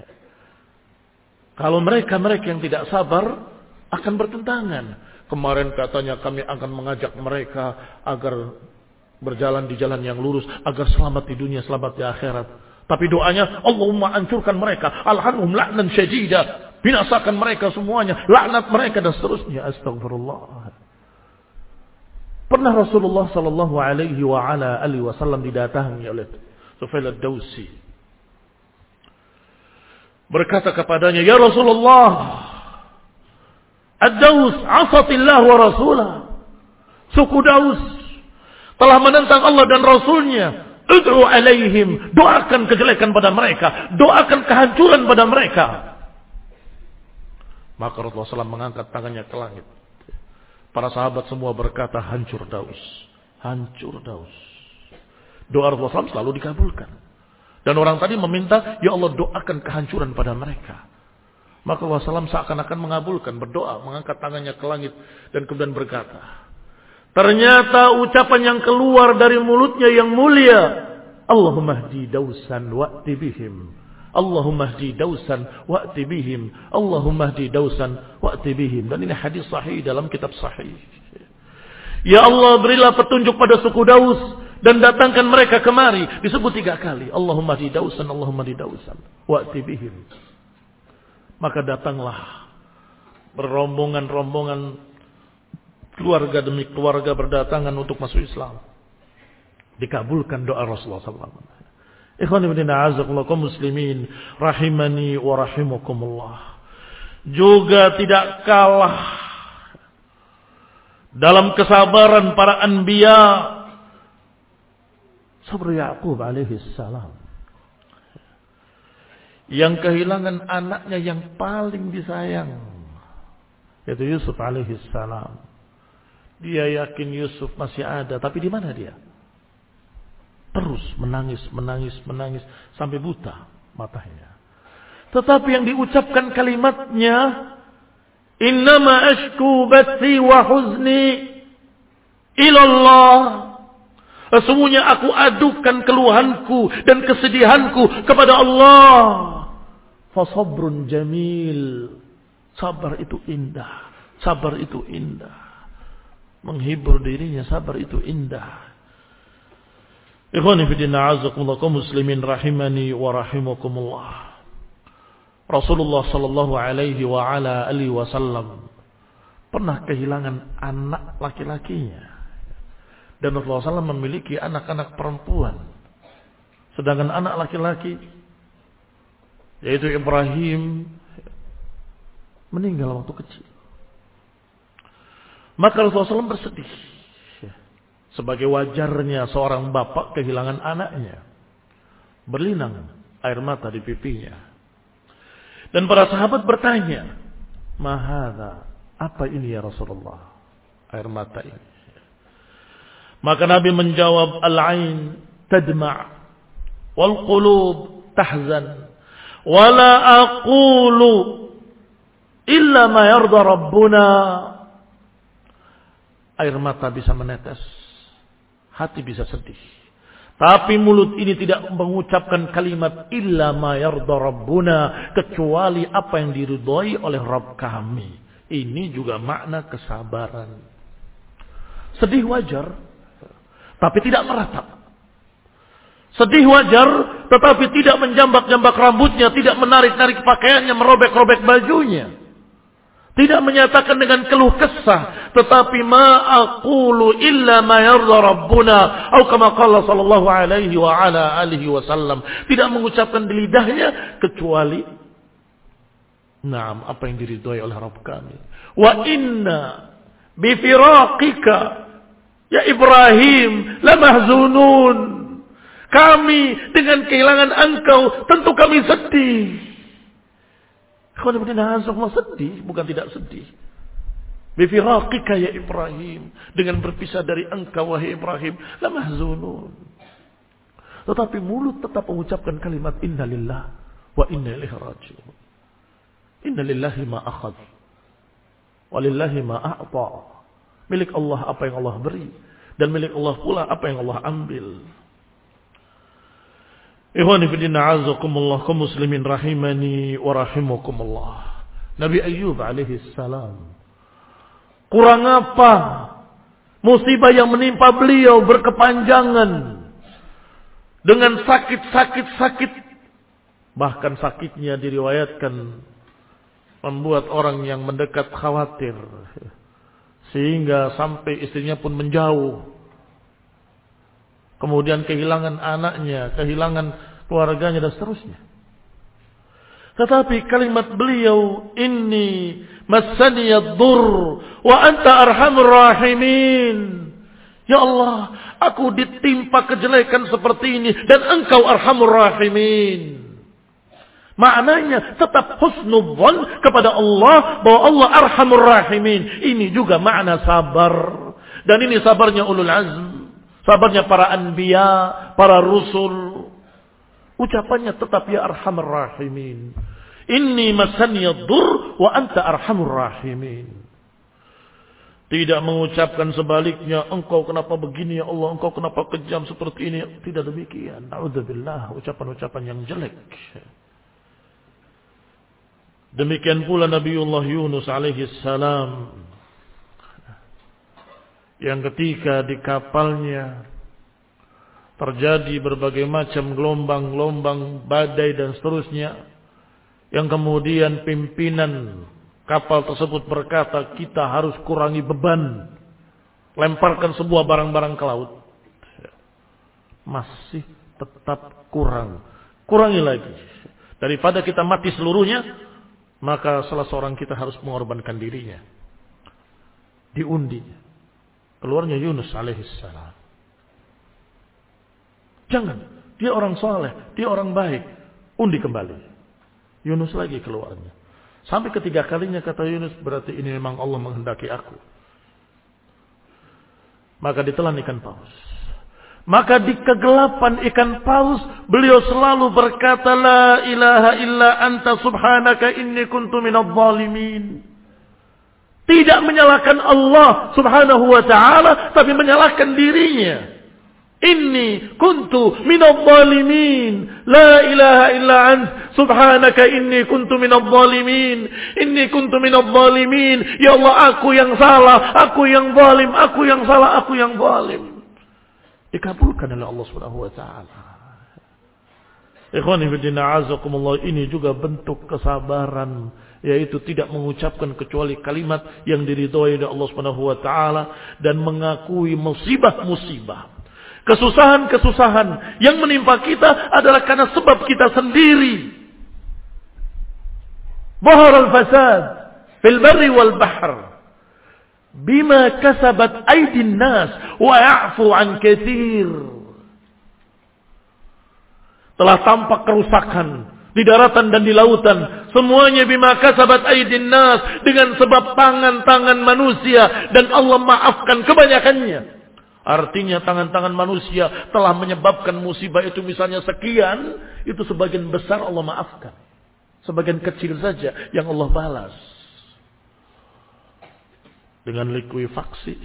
Kalau mereka yang tidak sabar akan bertentangan. Kemarin katanya kami akan mengajak mereka agar berjalan di jalan yang lurus agar selamat di dunia, selamat di akhirat. Tapi doanya, Allahumma hancurkan mereka, alhanhum la'nan syadida, binasakan mereka semuanya, laknat mereka dan seterusnya. Astagfirullah. Pernah Rasulullah sallallahu alaihi wa ala alihi wasallam didatangi oleh Tufail ad-Dawsi. Berkata kepadanya, "Ya Rasulullah, Ad-Daws asatillah wa rasulah." Suku Daus telah menentang Allah dan Rasulnya. Ud'u alaihim, doakan kejelekan pada mereka, doakan kehancuran pada mereka. Maka Rasulullah SAW mengangkat tangannya ke langit. Para sahabat semua berkata, hancur Daus, hancur Daus. Doa Rasulullah SAW selalu dikabulkan. Dan orang tadi meminta, ya Allah doakan kehancuran pada mereka. Maka Rasulullah SAW seakan-akan mengabulkan, berdoa, mengangkat tangannya ke langit dan kemudian berkata, ternyata ucapan yang keluar dari mulutnya yang mulia, Allahumma hdi Dausan wa'ti bihim. Allahumma hdi Dausan wa'ti bihim. Allahumma hdi Dausan wa'ti bihim. Dan ini hadis sahih dalam kitab sahih. Ya Allah, berilah petunjuk pada suku Daus dan datangkan mereka kemari. Disebut 3 kali. Allahumma hdi Dausan, Allahumma hdi Dausan wa'ti bihim. Maka datanglah berombongan-rombongan, keluarga demi keluarga berdatangan untuk masuk Islam. Dikabulkan doa Rasulullah SAW. Ikhwan ibn a'azakullah kaum muslimin rahimani wa rahimakumullah. Juga tidak kalah dalam kesabaran para anbiya sabr Ya'qub alaihi salam, yang kehilangan anaknya yang paling disayang, yaitu Yusuf alaihi salam. Dia yakin Yusuf masih ada, tapi di mana dia? Terus menangis sampai buta matanya. Tetapi yang diucapkan kalimatnya, innama ashku bathi wa huzni ilallah. Sesungguhnya aku adukan keluhanku dan kesedihanku kepada Allah. Fasabrun jamil. Sabar itu indah. Sabar itu indah. Menghibur dirinya, sabar itu indah. Ikhwani fi din a'azakumullah kaum muslimin rahimani wa rahimakumullah. Rasulullah sallallahu alaihi wa ala alihi wasallam pernah kehilangan anak laki-lakinya. Dan Rasulullah SAW memiliki anak-anak perempuan. Sedangkan anak laki-laki, yaitu Ibrahim, meninggal waktu kecil. Maka Rasulullah SAW bersedih. Sebagai wajarnya seorang bapak kehilangan anaknya. Berlinang air mata di pipinya. Dan para sahabat bertanya, mahadha, apa ini ya Rasulullah? Air mata ini. Maka Nabi menjawab, al-ain tadma' wal qulub tahzan wa la aqulu illa ma yarda rabbuna. Air mata bisa menetes, hati bisa sedih, tapi mulut ini tidak mengucapkan kalimat illa ma yarda rabbuna, kecuali apa yang diridhai oleh Rabb kami. Ini juga makna kesabaran. Sedih wajar, tapi tidak meratap. Sedih wajar, tetapi tidak menjambak-jambak rambutnya, tidak menarik-narik pakaiannya, merobek-robek bajunya. Tidak menyatakan dengan keluh kesah, tetapi ma aqulu illa ma yarda rabbuna, atau kama qala sallallahu alaihi wa ala alihi wasallam. Tidak mengucapkan di lidahnya kecuali na'am, apa yang diridhai oleh Rabb kami. Wa inna bi firaqika ya Ibrahim lamahzunun. Kami dengan kehilangan engkau tentu kami sedih. Sedih, bukan tidak sedih. Bifiraqika ya Ibrahim, dengan berpisah dari engkau wahai Ibrahim, la mahzunun. Tetapi mulut tetap mengucapkan kalimat inna lillah wa inna ilaihi raji'un. Inna lillahi ma akhadh wa lillahi ma a'ta. Milik Allah apa yang Allah beri, dan milik Allah pula apa yang Allah ambil. Ikhwani fi din a'azakumullah kaum muslimin rahimani wa rahimakumullah. Nabi Ayyub alaihi salam, kurang apa Musibah yang menimpa beliau berkepanjangan. Dengan sakit. Bahkan sakitnya diriwayatkan membuat orang yang mendekat khawatir. Sehingga sampai istrinya pun menjauh. Kemudian kehilangan anaknya, kehilangan keluarganya dan seterusnya. Tetapi kalimat beliau, inni massaniyad dur wa anta arhamur rahimin. Ya Allah, aku ditimpa kejelekan seperti ini dan engkau arhamur rahimin. Maknanya tetap husnudzon kepada Allah bahwa Allah arhamur rahimin. Ini juga makna sabar. Dan ini sabarnya ulul azm, sabarnya para anbiya, para rusul. Ucapannya tetap ya arhamur rahimin. Inni massaniyad dur wa anta arhamur rahimin. Tidak mengucapkan sebaliknya, engkau kenapa begini ya Allah, engkau kenapa kejam seperti ini. Tidak demikian. Na'udzubillah, ucapan-ucapan yang jelek. Demikian pula Nabiullah Yunus alaihi salam. Yang ketika di kapalnya terjadi berbagai macam gelombang-gelombang, badai dan seterusnya. Yang kemudian pimpinan kapal tersebut berkata, kita harus kurangi beban. Lemparkan sebuah barang-barang ke laut. Masih tetap kurang. Kurangi lagi. Daripada kita mati seluruhnya, maka salah seorang kita harus mengorbankan dirinya. Diundi. Keluarnya Yunus alaihissalam. Jangan. Dia orang soleh. Dia orang baik. Undi kembali. Yunus lagi keluarnya. Sampai ketiga kalinya kata Yunus, berarti ini memang Allah menghendaki aku. Maka ditelan ikan paus. Maka di kegelapan ikan paus, beliau selalu berkata, La ilaha illa anta subhanaka inni kuntu minadh dhalimin. Tidak menyalahkan Allah subhanahu wa ta'ala, tapi menyalahkan dirinya. Inni kuntu minadh dhalimin. La ilaha illa ant subhanaka inni kuntu minadh dhalimin. Inni kuntu minadh dhalimin. Ya Allah, aku yang salah, aku yang zalim, aku yang salah, aku yang zalim. Dikabulkan oleh Allah Subhanahu wa taala. Ikhwani fillah azakumullah, ini juga bentuk kesabaran, yaitu tidak mengucapkan kecuali kalimat yang diridhoi oleh Allah Subhanahu wa taala dan mengakui musibah-musibah. Kesusahan-kesusahan yang menimpa kita adalah karena sebab kita sendiri. Bahar al-fasad fil barri wal bahr bima kasabat aydin nas wa ya'fu an katsir. Telah tampak kerusakan di daratan dan di lautan, semuanya bima kasabat aydin nas, dengan sebab tangan-tangan manusia, dan Allah maafkan kebanyakannya. Artinya tangan-tangan manusia telah menyebabkan musibah itu misalnya sekian, itu sebagian besar Allah maafkan. Sebagian kecil saja yang Allah balas. Dengan likuifaksi,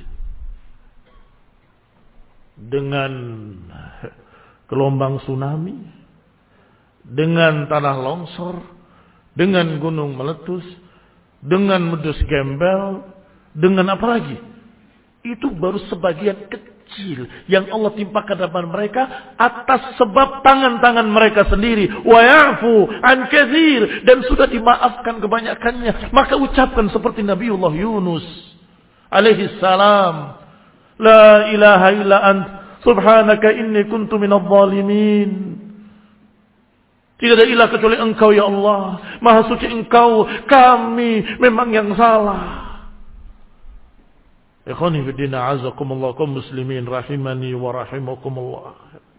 dengan gelombang tsunami, dengan tanah longsor, dengan gunung meletus, dengan meletus gembel, dengan apa lagi? Itu baru sebagian kecil yang Allah timpakan kepada mereka atas sebab tangan-tangan mereka sendiri. Wa ya'fu an katsir, dan sudah dimaafkan kebanyakannya. Maka ucapkan seperti Nabiullah Yunus alaihi salam, La ilaha illa ant subhanaka inni kuntu minadh dhalimin. Tidak ada ilah kecuali engkau ya Allah, maha suci engkau, kami memang yang salah. Ikhwani fi din a'azakumullah, kaum muslimin rahimani wa rahimakumullah.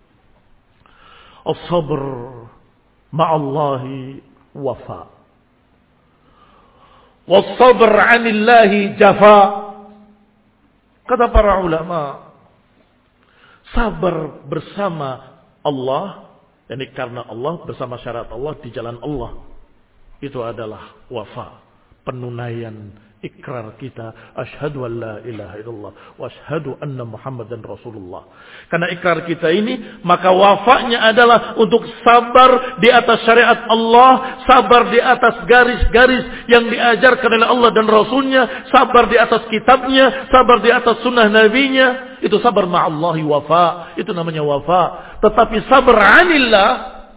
As-sabr ma'allahi wafa. Was-sabr 'anillahi jafa. Kata para ulama, sabar bersama Allah, yakni karena Allah, bersama syariat Allah, di jalan Allah, itu adalah wafa, penunaian ikrar kita, asyhadu an la ilaha illallah wa asyhadu anna Muhammadan Rasulullah. Karena ikrar kita ini, maka wafanya adalah untuk sabar di atas syariat Allah, sabar di atas garis-garis yang diajarkan oleh Allah dan Rasulnya, sabar di atas kitabnya, sabar di atas sunnah nabinya. Itu sabar ma'allahi wafa, itu namanya wafa. Tetapi sabar anillah,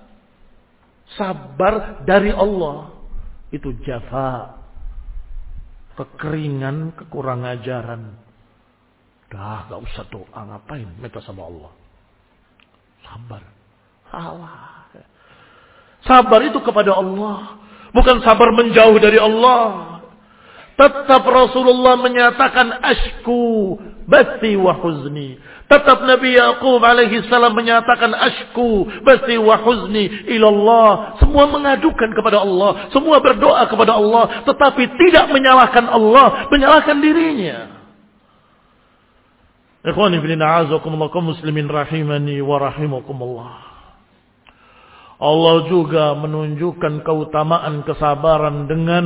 sabar dari Allah, itu jafa, kekeringan, kekurang ajaran. Dah, gak usah doa, ngapain minta sama Allah. Sabar. Salah. Sabar itu kepada Allah, bukan sabar menjauh dari Allah. Tetap Rasulullah menyatakan ashku bathi wa huzni. Tetap Nabi Yaqub alaihi salam menyatakan ashku bathi wa huzni ilallah. Semua mengadukan kepada Allah, semua berdoa kepada Allah, tetapi tidak menyalahkan Allah, menyalahkan dirinya. Ikhwani fillah, a'azakumullah, kaum muslimin rahimani wa rahimakumullah. Allah juga menunjukkan keutamaan kesabaran dengan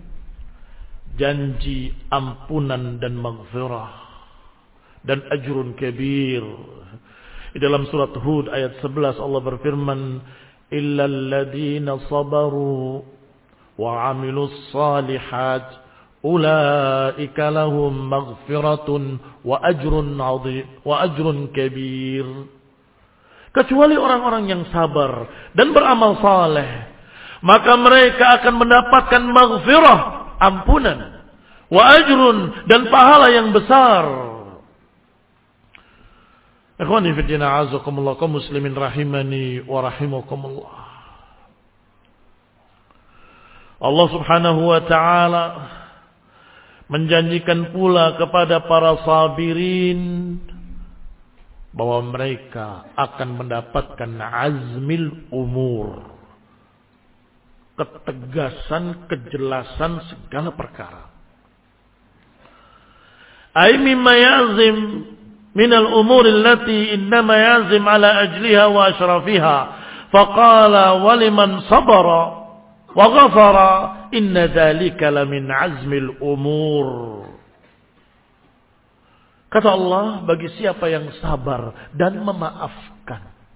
janji ampunan dan maghfirah dan ajrun kabir. Di dalam surat Hud ayat 11 Allah berfirman, illal ladzina sabaru wa 'amilus shalihat ulaika lahum maghfiratun wa ajrun 'adzim wa ajrun kabir. Kecuali orang-orang yang sabar dan beramal saleh, maka mereka akan mendapatkan maghfirah, ampunan, wa ajrun, dan pahala yang besar. Ikhwani fi din, a'azakumullah, kaum muslimin rahimani wa rahimakumullah. Allah Subhanahu wa taala menjanjikan pula kepada para sabirin bahwa mereka akan mendapatkan azmil umur, ketegasan, kejelasan segala perkara. Ay mimma yazim minal umur allati innama yazim ala ajliha wa ashrafiha. Faqala waliman sabara wa ghafara inna dhalika lamin azmil umur. Kata Allah, bagi siapa yang sabar dan memaafkan.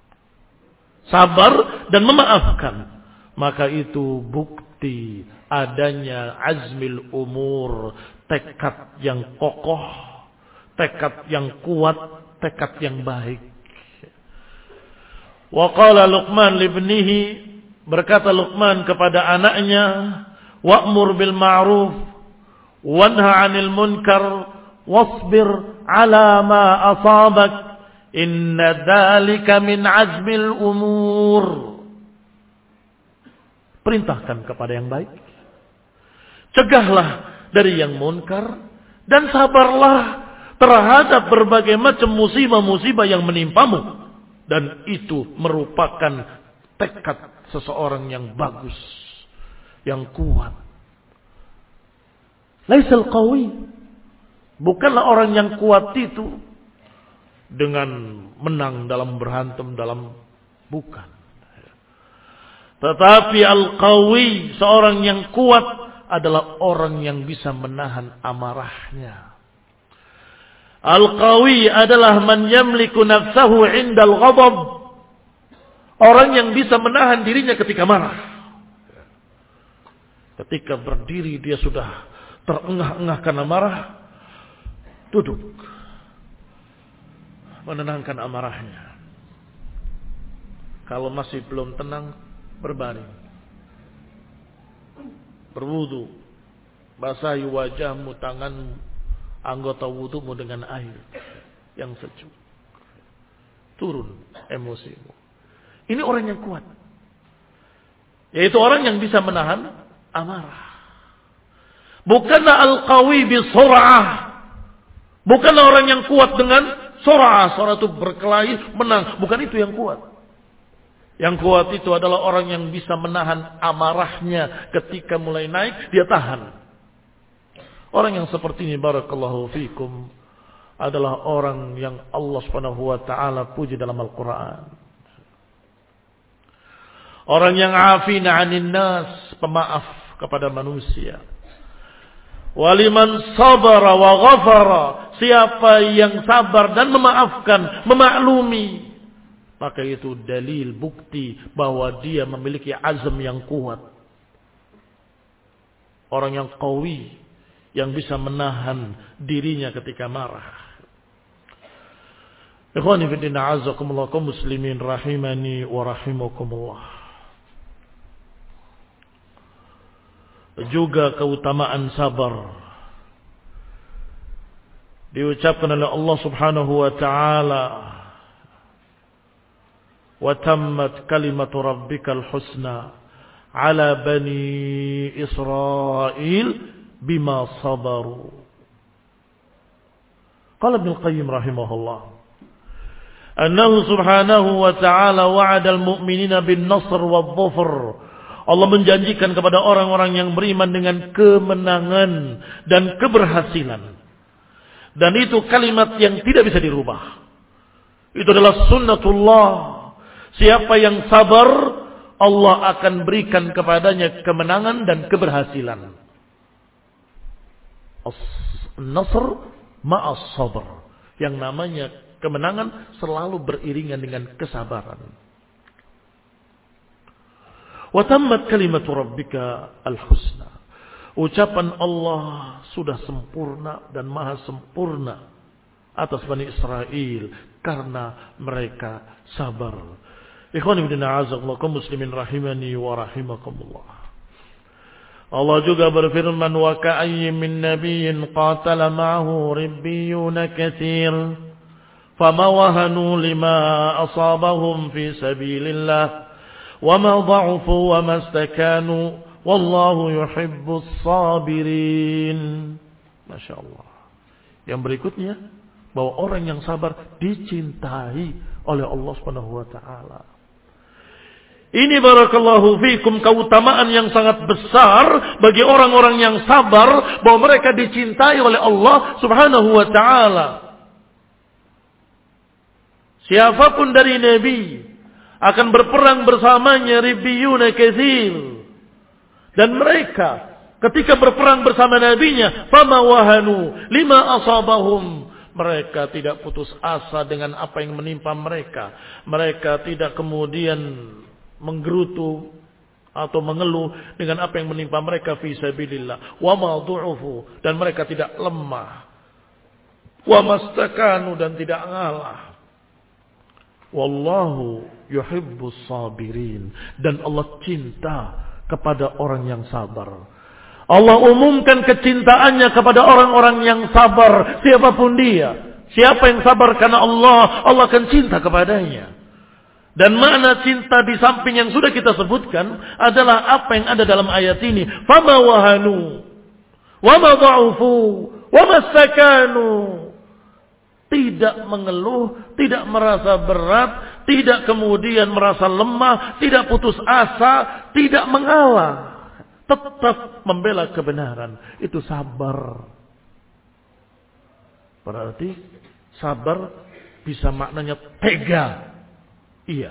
Sabar dan memaafkan, maka itu bukti adanya azmil umur, tekad yang kokoh, tekad yang kuat, tekad yang baik. Wa qala Luqman libnihi, berkata Luqman kepada anaknya, wa'mur bil ma'ruf wanha 'anil munkar wasbir 'ala ma asabak inna dzalika min azmil umur. Perintahkan kepada yang baik, cegahlah dari yang munkar, dan sabarlah terhadap berbagai macam musibah-musibah yang menimpamu. Dan itu merupakan tekad seseorang yang bagus, yang kuat. Laisal qawi, bukanlah orang yang kuat itu dengan menang dalam berhantam dalam, bukan. Tetapi al-qawi, seorang yang kuat, adalah orang yang bisa menahan amarahnya. Al-qawi adalah man yamliku nafsahu 'indal ghadab. Orang yang bisa menahan dirinya ketika marah. Ketika berdiri dia sudah terengah-engah karena marah, duduk, menenangkan amarahnya. Kalau masih belum tenang, berbaring, berwudu, basahi wajahmu, tanganmu, anggota wudumu dengan air yang sejuk. Turun emosimu. Ini orang yang kuat, yaitu orang yang bisa menahan amarah. Bukanlah al-qawi bisur'ah, bukanlah orang yang kuat dengan sur'ah. Sur'ah itu berkelahi, menang. Bukan itu yang kuat. Yang kuat itu adalah orang yang bisa menahan amarahnya. Ketika mulai naik, dia tahan. Orang yang seperti ini, barakallahu fikum, adalah orang yang Allah Subhanahu wa taala puji dalam Al-Qur'an. Orang yang afina 'anil nas, pemaaf kepada manusia. Waliman sabara wa ghafara, siapa yang sabar dan memaafkan, memaklumi, maka itu dalil bukti bahwa dia memiliki azam yang kuat. Orang yang qawi, yang bisa menahan dirinya ketika marah. Ikhwani fi din, a'azzakumullah, kaum muslimin rahimani wa rahimakumullah. Juga keutamaan sabar diucapkan oleh Allah Subhanahu wa taala, wa tammat kalimatu rabbikal husna ala bani Israil bima sabaru. Qala Ibnu Qayyim rahimahullah, annahu subhanahu wa ta'ala wa'ada al-mu'minina bin nasr wa dhufr. Allah menjanjikan kepada orang-orang yang beriman dengan kemenangan dan keberhasilan. Dan itu kalimat yang tidak bisa dirubah. Itu adalah sunnatullah. Siapa yang sabar, Allah akan berikan kepadanya kemenangan dan keberhasilan. As-nasr ma'as sabr. Yang namanya kemenangan selalu beriringan dengan kesabaran. Wa tammat kalimatu rabbika al-husna. Ucapan Allah sudah sempurna dan maha sempurna atas Bani Israel karena mereka sabar. Ikhwani fi din, a'azzakumullah, kaum muslimin rahimani wa rahimakumullah. Allah juga berfirman, wa ka'ayyin min nabiyyin qatala ma'ahu ribbiyuna katsir fama wahanu lima asabahum fi sabilillah وَمَا ضَعُفُوا وَمَا اسْتَكَانُوا وَاللَّهُ يُحِبُّ الصَّابِرِينَ. Masya Allah. Yang berikutnya, bahwa orang yang sabar dicintai oleh Allah Subhanahu wa taala. Ini barakallahu fikum keutamaan yang sangat besar bagi orang-orang yang sabar, bahwa mereka dicintai oleh Allah Subhanahu wa taala. Siapapun dari nabi akan berperang bersamanya ribbiyuna katsir. Dan mereka ketika berperang bersama nabinya, fama wahanu lima asabahum, mereka tidak putus asa dengan apa yang menimpa mereka. Mereka tidak kemudian menggerutu atau mengeluh dengan apa yang menimpa mereka fi sabilillah. Wa ma du'ufu, dan mereka tidak lemah. Wa mastakanu, dan tidak ngalah. Wallahu yuhibbus sabirin, dan Allah cinta kepada orang yang sabar. Allah umumkan kecintaannya kepada orang-orang yang sabar, siapapun dia. Siapa yang sabar karena Allah, Allah akan cinta kepadanya. Dan makna cinta di samping yang sudah kita sebutkan adalah apa yang ada dalam ayat ini. Fama wahanu wama dha'ufu wama sakanu. Tidak mengeluh, tidak merasa berat, tidak kemudian merasa lemah, tidak putus asa, tidak mengalah. Tetap membela kebenaran. Itu sabar. Berarti sabar bisa maknanya tega. Iya.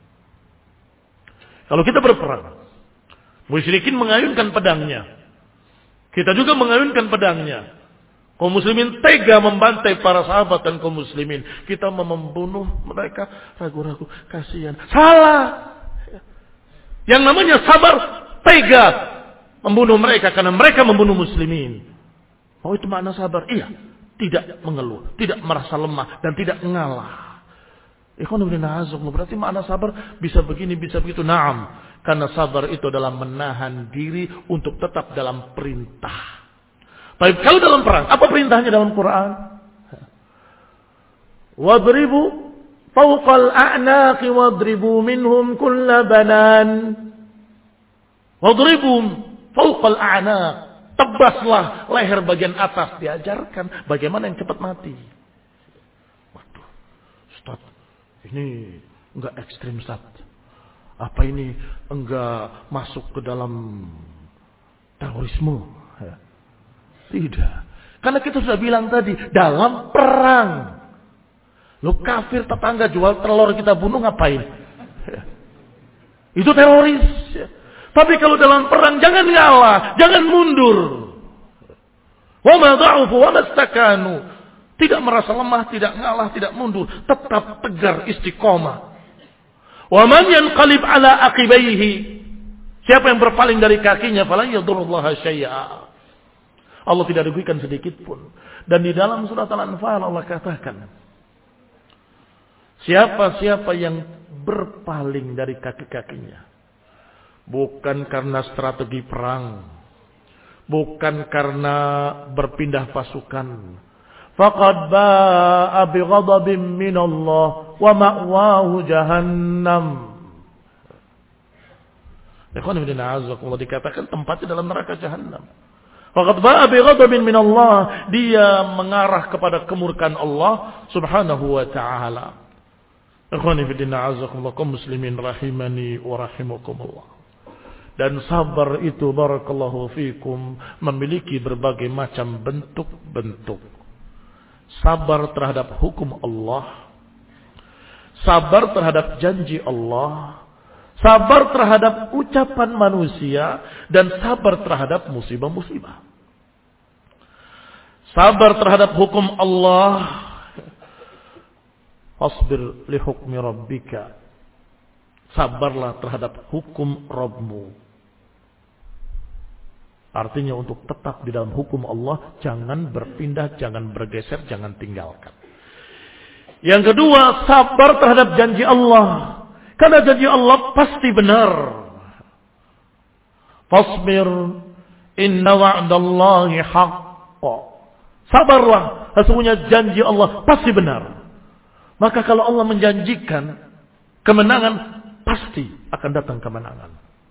Kalau kita berperang, musyrikin mengayunkan pedangnya, kita juga mengayunkan pedangnya. Kaum muslimin tega membantai para sahabat dan kaum muslimin. Kita membunuh mereka, ragu-ragu, kasihan. Salah. Yang namanya sabar, tega membunuh mereka karena mereka membunuh muslimin. Oh, itu makna sabar. Iya, tidak mengeluh, tidak merasa lemah dan tidak mengalah. Ikhwan ibn Azam, berarti makna sabar bisa begini, bisa begitu. Naam, karena sabar itu adalah menahan diri untuk tetap dalam perintah. Baik, kalau dalam perang, apa perintahnya dalam Quran? Wadribu fawqal a'naqi wadribu minhum kulla banan. Wadribu fawqal a'naq. Tebaslah leher bagian atas. Diajarkan bagaimana yang cepat mati. Waduh, Ustaz, ini enggak ekstrim, Ustaz. Apa ini enggak masuk ke dalam terorisme? Ya. Tidak. Karena kita sudah bilang tadi, dalam perang. Lu kafir tetangga jual telur kita bunuh ngapain? Itu teroris. Tapi kalau dalam perang jangan ngalah, jangan mundur. Wa ma dha'ufu wa mastakanu. Tidak merasa lemah, tidak ngalah, tidak mundur, tetap tegar istiqomah. Wa man yanqalib ala aqibaihi. Siapa yang berpaling dari kakinya, falan yadurrullaha syai'a. Allah tidak rugikan sedikit pun. Dan di dalam surat Al-Anfal Allah katakan, siapa-siapa yang berpaling dari kaki-kakinya, bukan karena strategi perang, bukan karena berpindah pasukan, faqad ba'a bighadabin minallah wa ma'wahu jahannam. Ikhwan fillah, azakumullah, dikatakan tempatnya dalam neraka jahannam. Faqad ba'a bighadabin minallah, dia mengarah kepada kemurkaan Allah Subhanahu wa taala. Ikhwan fillah, azakumullah, kaum muslimin rahimani wa rahimakumullah. Dan sabar itu, barakallahu fikum, memiliki berbagai macam bentuk-bentuk. Sabar terhadap hukum Allah, sabar terhadap janji Allah, sabar terhadap ucapan manusia, dan sabar terhadap musibah-musibah. Sabar terhadap hukum Allah, fasbir li hukmi rabbika, sabarlah terhadap hukum Rabbmu. Artinya untuk tetap di dalam hukum Allah, jangan berpindah, jangan bergeser, jangan tinggalkan. Yang kedua, sabar terhadap janji Allah, karena janji Allah pasti benar. Fasbir inna wa'dallahi haqq. Sabarlah, sesungguhnya janji Allah pasti benar. Maka kalau Allah menjanjikan kemenangan, pasti akan datang kemenangan.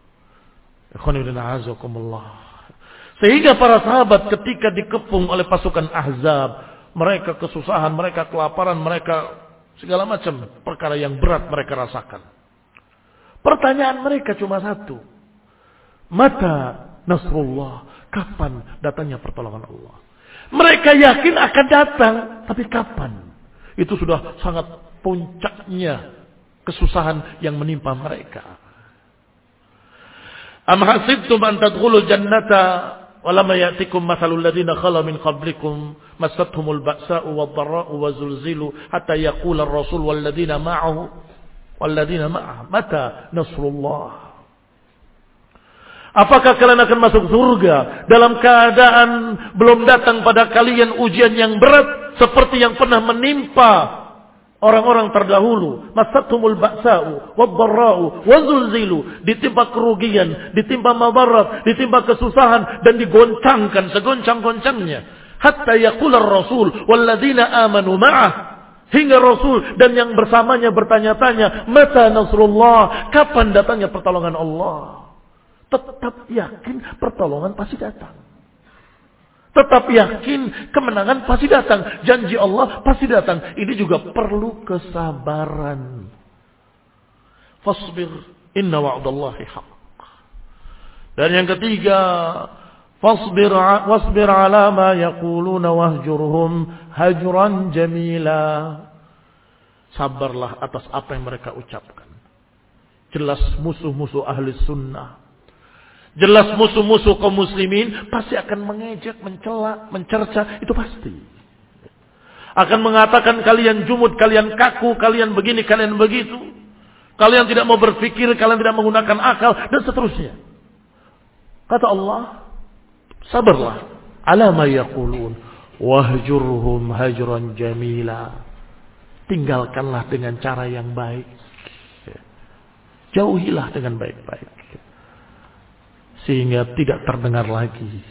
Sehingga para sahabat ketika dikepung oleh pasukan Ahzab, mereka kesusahan, mereka kelaparan, mereka segala macam perkara yang berat mereka rasakan. Pertanyaan mereka cuma satu. Mata nasrullah, kapan datangnya pertolongan Allah? Mereka yakin akan datang, tapi kapan? Itu sudah sangat puncaknya kesusahan yang menimpa mereka. Am hasibtum an tadkhulul jannata wa lam ya'tikum mathalul ladzina khala min qablikum massathumul ba'sa'u wad-dharra'u wa zulzilu hatta yaqula ar-rasul wal ladzina ma'ahu mata nasrullah. Apakah kalian akan masuk surga dalam keadaan belum datang pada kalian ujian yang berat seperti yang pernah menimpa orang-orang terdahulu? Masathumul ba'sa'u wad-dharra'u wa zulzilu, ditimpa kerugian, ditimpa madarat, ditimpa kesusahan dan digoncangkan segoncang-goncangnya. Hatta yaqular rasul wal ladzina amanu ma'ah, hingga Rasul dan yang bersamanya bertanya-tanya, mata nasrullah, kapan datangnya pertolongan Allah? Tetap yakin pertolongan pasti datang. Tetap yakin kemenangan pasti datang. Janji Allah pasti datang. Ini juga perlu kesabaran. Fasbir inna wa'dallahi haqq. Dan yang ketiga, wasbir ala ma yaquluna wahjurhum hajran jamila. Sabarlah atas apa yang mereka ucapkan. Jelas musuh-musuh ahli sunnah, jelas musuh-musuh kaum muslimin pasti akan mengejek, mencela, mencerca, itu pasti. Akan mengatakan kalian jumud, kalian kaku, kalian begini, kalian begitu. Kalian tidak mau berpikir, kalian tidak menggunakan akal, dan seterusnya. Kata Allah, sabarlah ala ma yaqulun wahjurhum hajran jamila. Tinggalkanlah dengan cara yang baik. Jauhilah dengan baik-baik. Sehingga tidak terdengar lagi.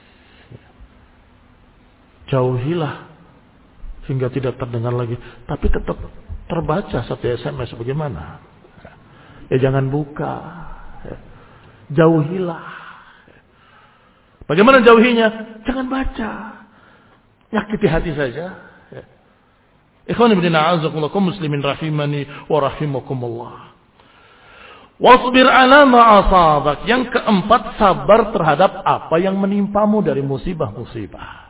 Jauhilah sehingga tidak terdengar lagi. Tapi tetap terbaca satu SMS bagaimana? Ya jangan buka. Jauhilah. Bagaimana jauhinya? Jangan baca. Nyakiti hati saja. Ikhwan ibn a'azakumullah, muslimin rahimani wa rahimakumullah. Wasbir ala ma'asabak. Yang keempat, sabar terhadap apa yang menimpamu dari musibah-musibah.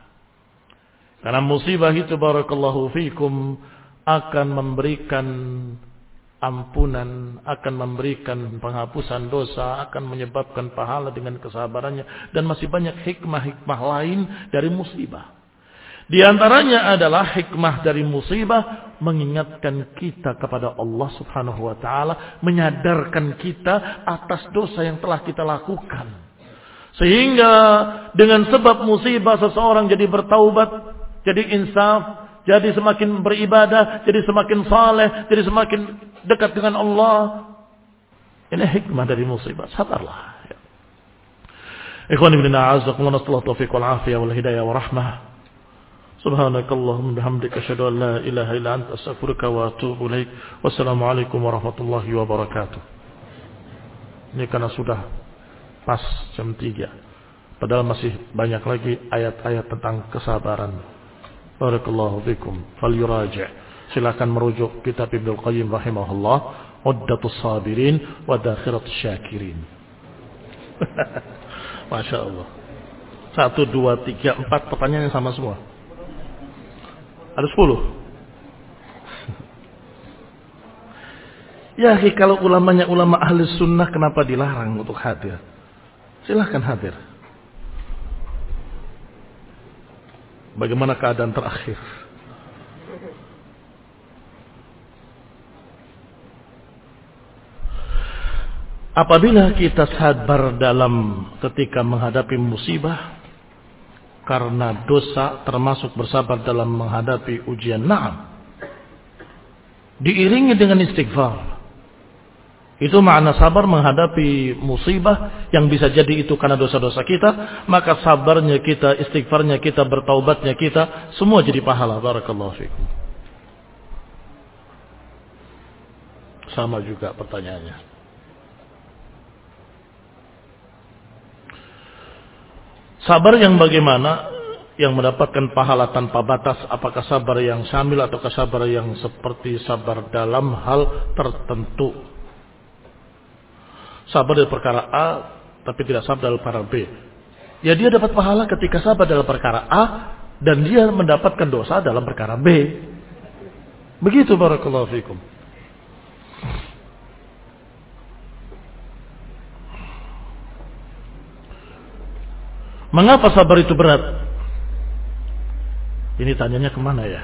Karena musibah itu, barakallahu fikum, akan memberikan ampunan, akan memberikan penghapusan dosa, akan menyebabkan pahala dengan kesabarannya, dan masih banyak hikmah-hikmah lain dari musibah. Di antaranya adalah hikmah dari musibah mengingatkan kita kepada Allah Subhanahu wa taala, menyadarkan kita atas dosa yang telah kita lakukan. Sehingga dengan sebab musibah seseorang jadi bertaubat, jadi insaf, jadi semakin beribadah, jadi semakin saleh, jadi semakin dekat dengan Allah. Ini hikmah dari musibah. Sabarlah. Ikhwan ibn a'azakumullah, nasallahu taufiq wal afiyah wal hidayah wa rahmah. Subhanakallahumma bihamdika asyhadu an la ilaha illa anta astaghfiruka wa atubu ilaik. Wassalamualaikum warahmatullahi wabarakatuh. Ini karena sudah pas jam 3. Padahal masih banyak lagi ayat-ayat tentang kesabaran. Barakallahu fikum. Falyuraji'. Silakan merujuk kitab Ibnu Qayyim rahimahullah, Uddatus Sabirin wa Dakhiratus Syakirin. Masya Allah. 1, 2, 3, 4 pertanyaan yang sama semua. Ada 10. Ya, kalau ulamanya ulama ahli sunnah, kenapa dilarang untuk hadir? Silahkan hadir. Bagaimana keadaan terakhir? Apabila kita sabar dalam ketika menghadapi musibah karena dosa, termasuk bersabar dalam menghadapi ujian, na'am, diiringi dengan istighfar. Itu makna sabar menghadapi musibah yang bisa jadi itu karena dosa-dosa kita. Maka sabarnya kita, istighfarnya kita, bertaubatnya kita, semua jadi pahala. Barakallahu fikum. Sama juga pertanyaannya. Sabar yang bagaimana? Yang mendapatkan pahala tanpa batas. Apakah sabar yang syamil ataukah sabar yang seperti sabar dalam hal tertentu? Sabar dari perkara A tapi tidak sabar dalam perkara B. Ya, dia dapat pahala ketika sabar dalam perkara A dan dia mendapatkan dosa dalam perkara B. Begitu, barakallahu fikum. Mengapa sabar itu berat? Ini tanyanya kemana ya?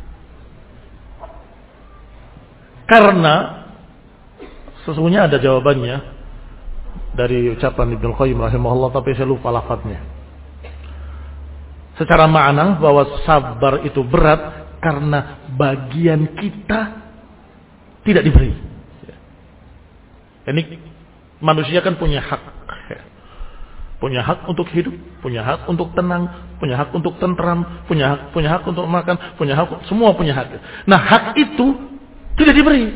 Karena sesungguhnya ada jawabannya dari ucapan Ibnu Qayyim rahimahullah, tapi saya lupa lafadznya. Secara makna bahwa sabar itu berat karena bagian kita tidak diberi. Ini manusia kan punya hak. Punya hak untuk hidup, punya hak untuk tenang, punya hak untuk tentram, punya hak untuk makan, punya hak, semua punya hak. Nah, hak itu tidak diberi.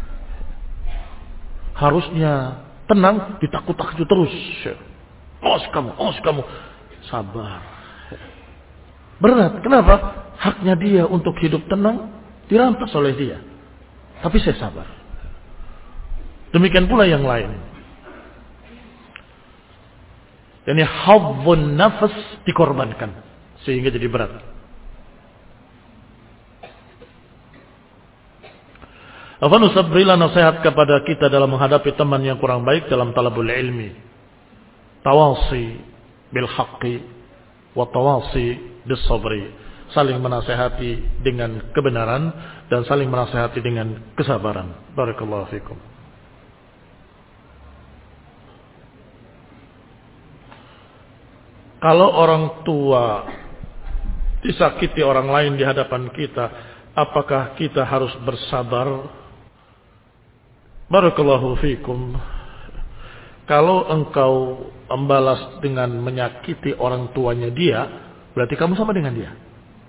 Harusnya tenang, ditakut-takuti terus. Awas kamu. Sabar. Berat. Kenapa? Haknya dia untuk hidup tenang dirampas oleh dia. Tapi saya sabar. Demikian pula yang lain. Yani hadzun nafas dikorbankan sehingga jadi berat. Afanu sabrila, nasihat kepada kita dalam menghadapi teman yang kurang baik dalam talabul ilmi. Tawasi bil haqqi wa tawasi bis sabri. Saling menasihati dengan kebenaran dan saling menasihati dengan kesabaran. Barakallahu fikum. Kalau orang tua disakiti orang lain di hadapan kita, apakah kita harus bersabar? Barakallahu fikum. Kalau engkau membalas dengan menyakiti orang tuanya dia, berarti kamu sama dengan dia.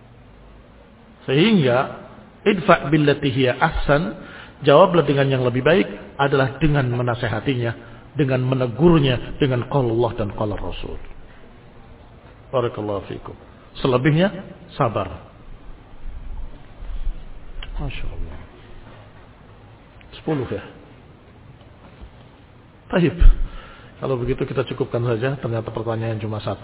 Sehingga idfa' billati hiya ahsan, jawablah dengan yang lebih baik adalah dengan menasehatinya, dengan menegurnya dengan qala Allah dan qala Rasul. Barakallahu fikum. Selebihnya sabar. Masya Allah. 10 ya. Baik. Kalau begitu kita cukupkan saja. Ternyata pertanyaan cuma 1.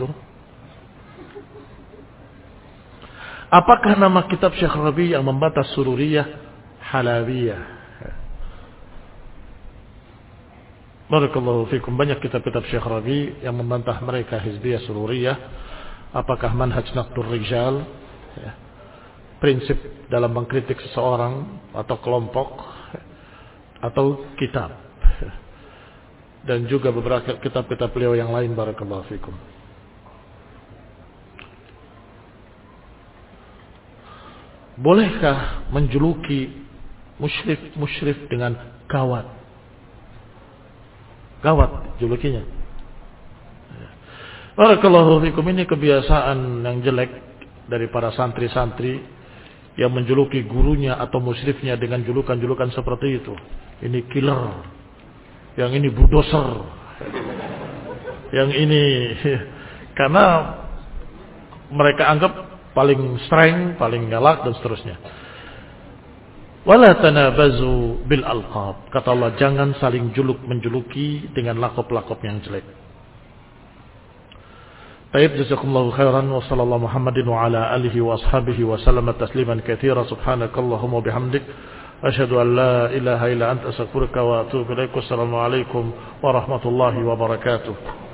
Apakah nama kitab Syekh Rabi yang membantah Sururiyah Halawiyah? Barakallahu fikum. Banyak kitab-kitab Syekh Rabi yang membantah mereka Hizbiyah Sururiyah. Apakah manhaj naqdur rijal, ya, prinsip dalam mengkritik seseorang atau kelompok, atau kitab, dan juga beberapa kitab-kitab beliau yang lain. Barakallahu fikum. Bolehkah menjuluki musyrik dengan gawat? Gawat julukinya. Barakallahu fikum. Ini kebiasaan yang jelek dari para santri-santri yang menjuluki gurunya atau musyrifnya dengan julukan-julukan seperti itu. Ini killer, yang ini bulldozer, yang ini, karena mereka anggap paling strength, paling galak dan seterusnya. Wala tanabazu bil alqab. Kata Allah, jangan saling menjuluki dengan lakop-lakop yang jelek. Taib, jazakumullahu khairan, wa sallallahu Muhammadin wa ala alihi wa ashabihi wa sallama tasliman katsira. Subhanakallahumma bihamdik, asyhadu an la ilaha illa anta astaghfiruka wa atubu ilaik. Wassalamu alaikum warahmatullahi wabarakatuh.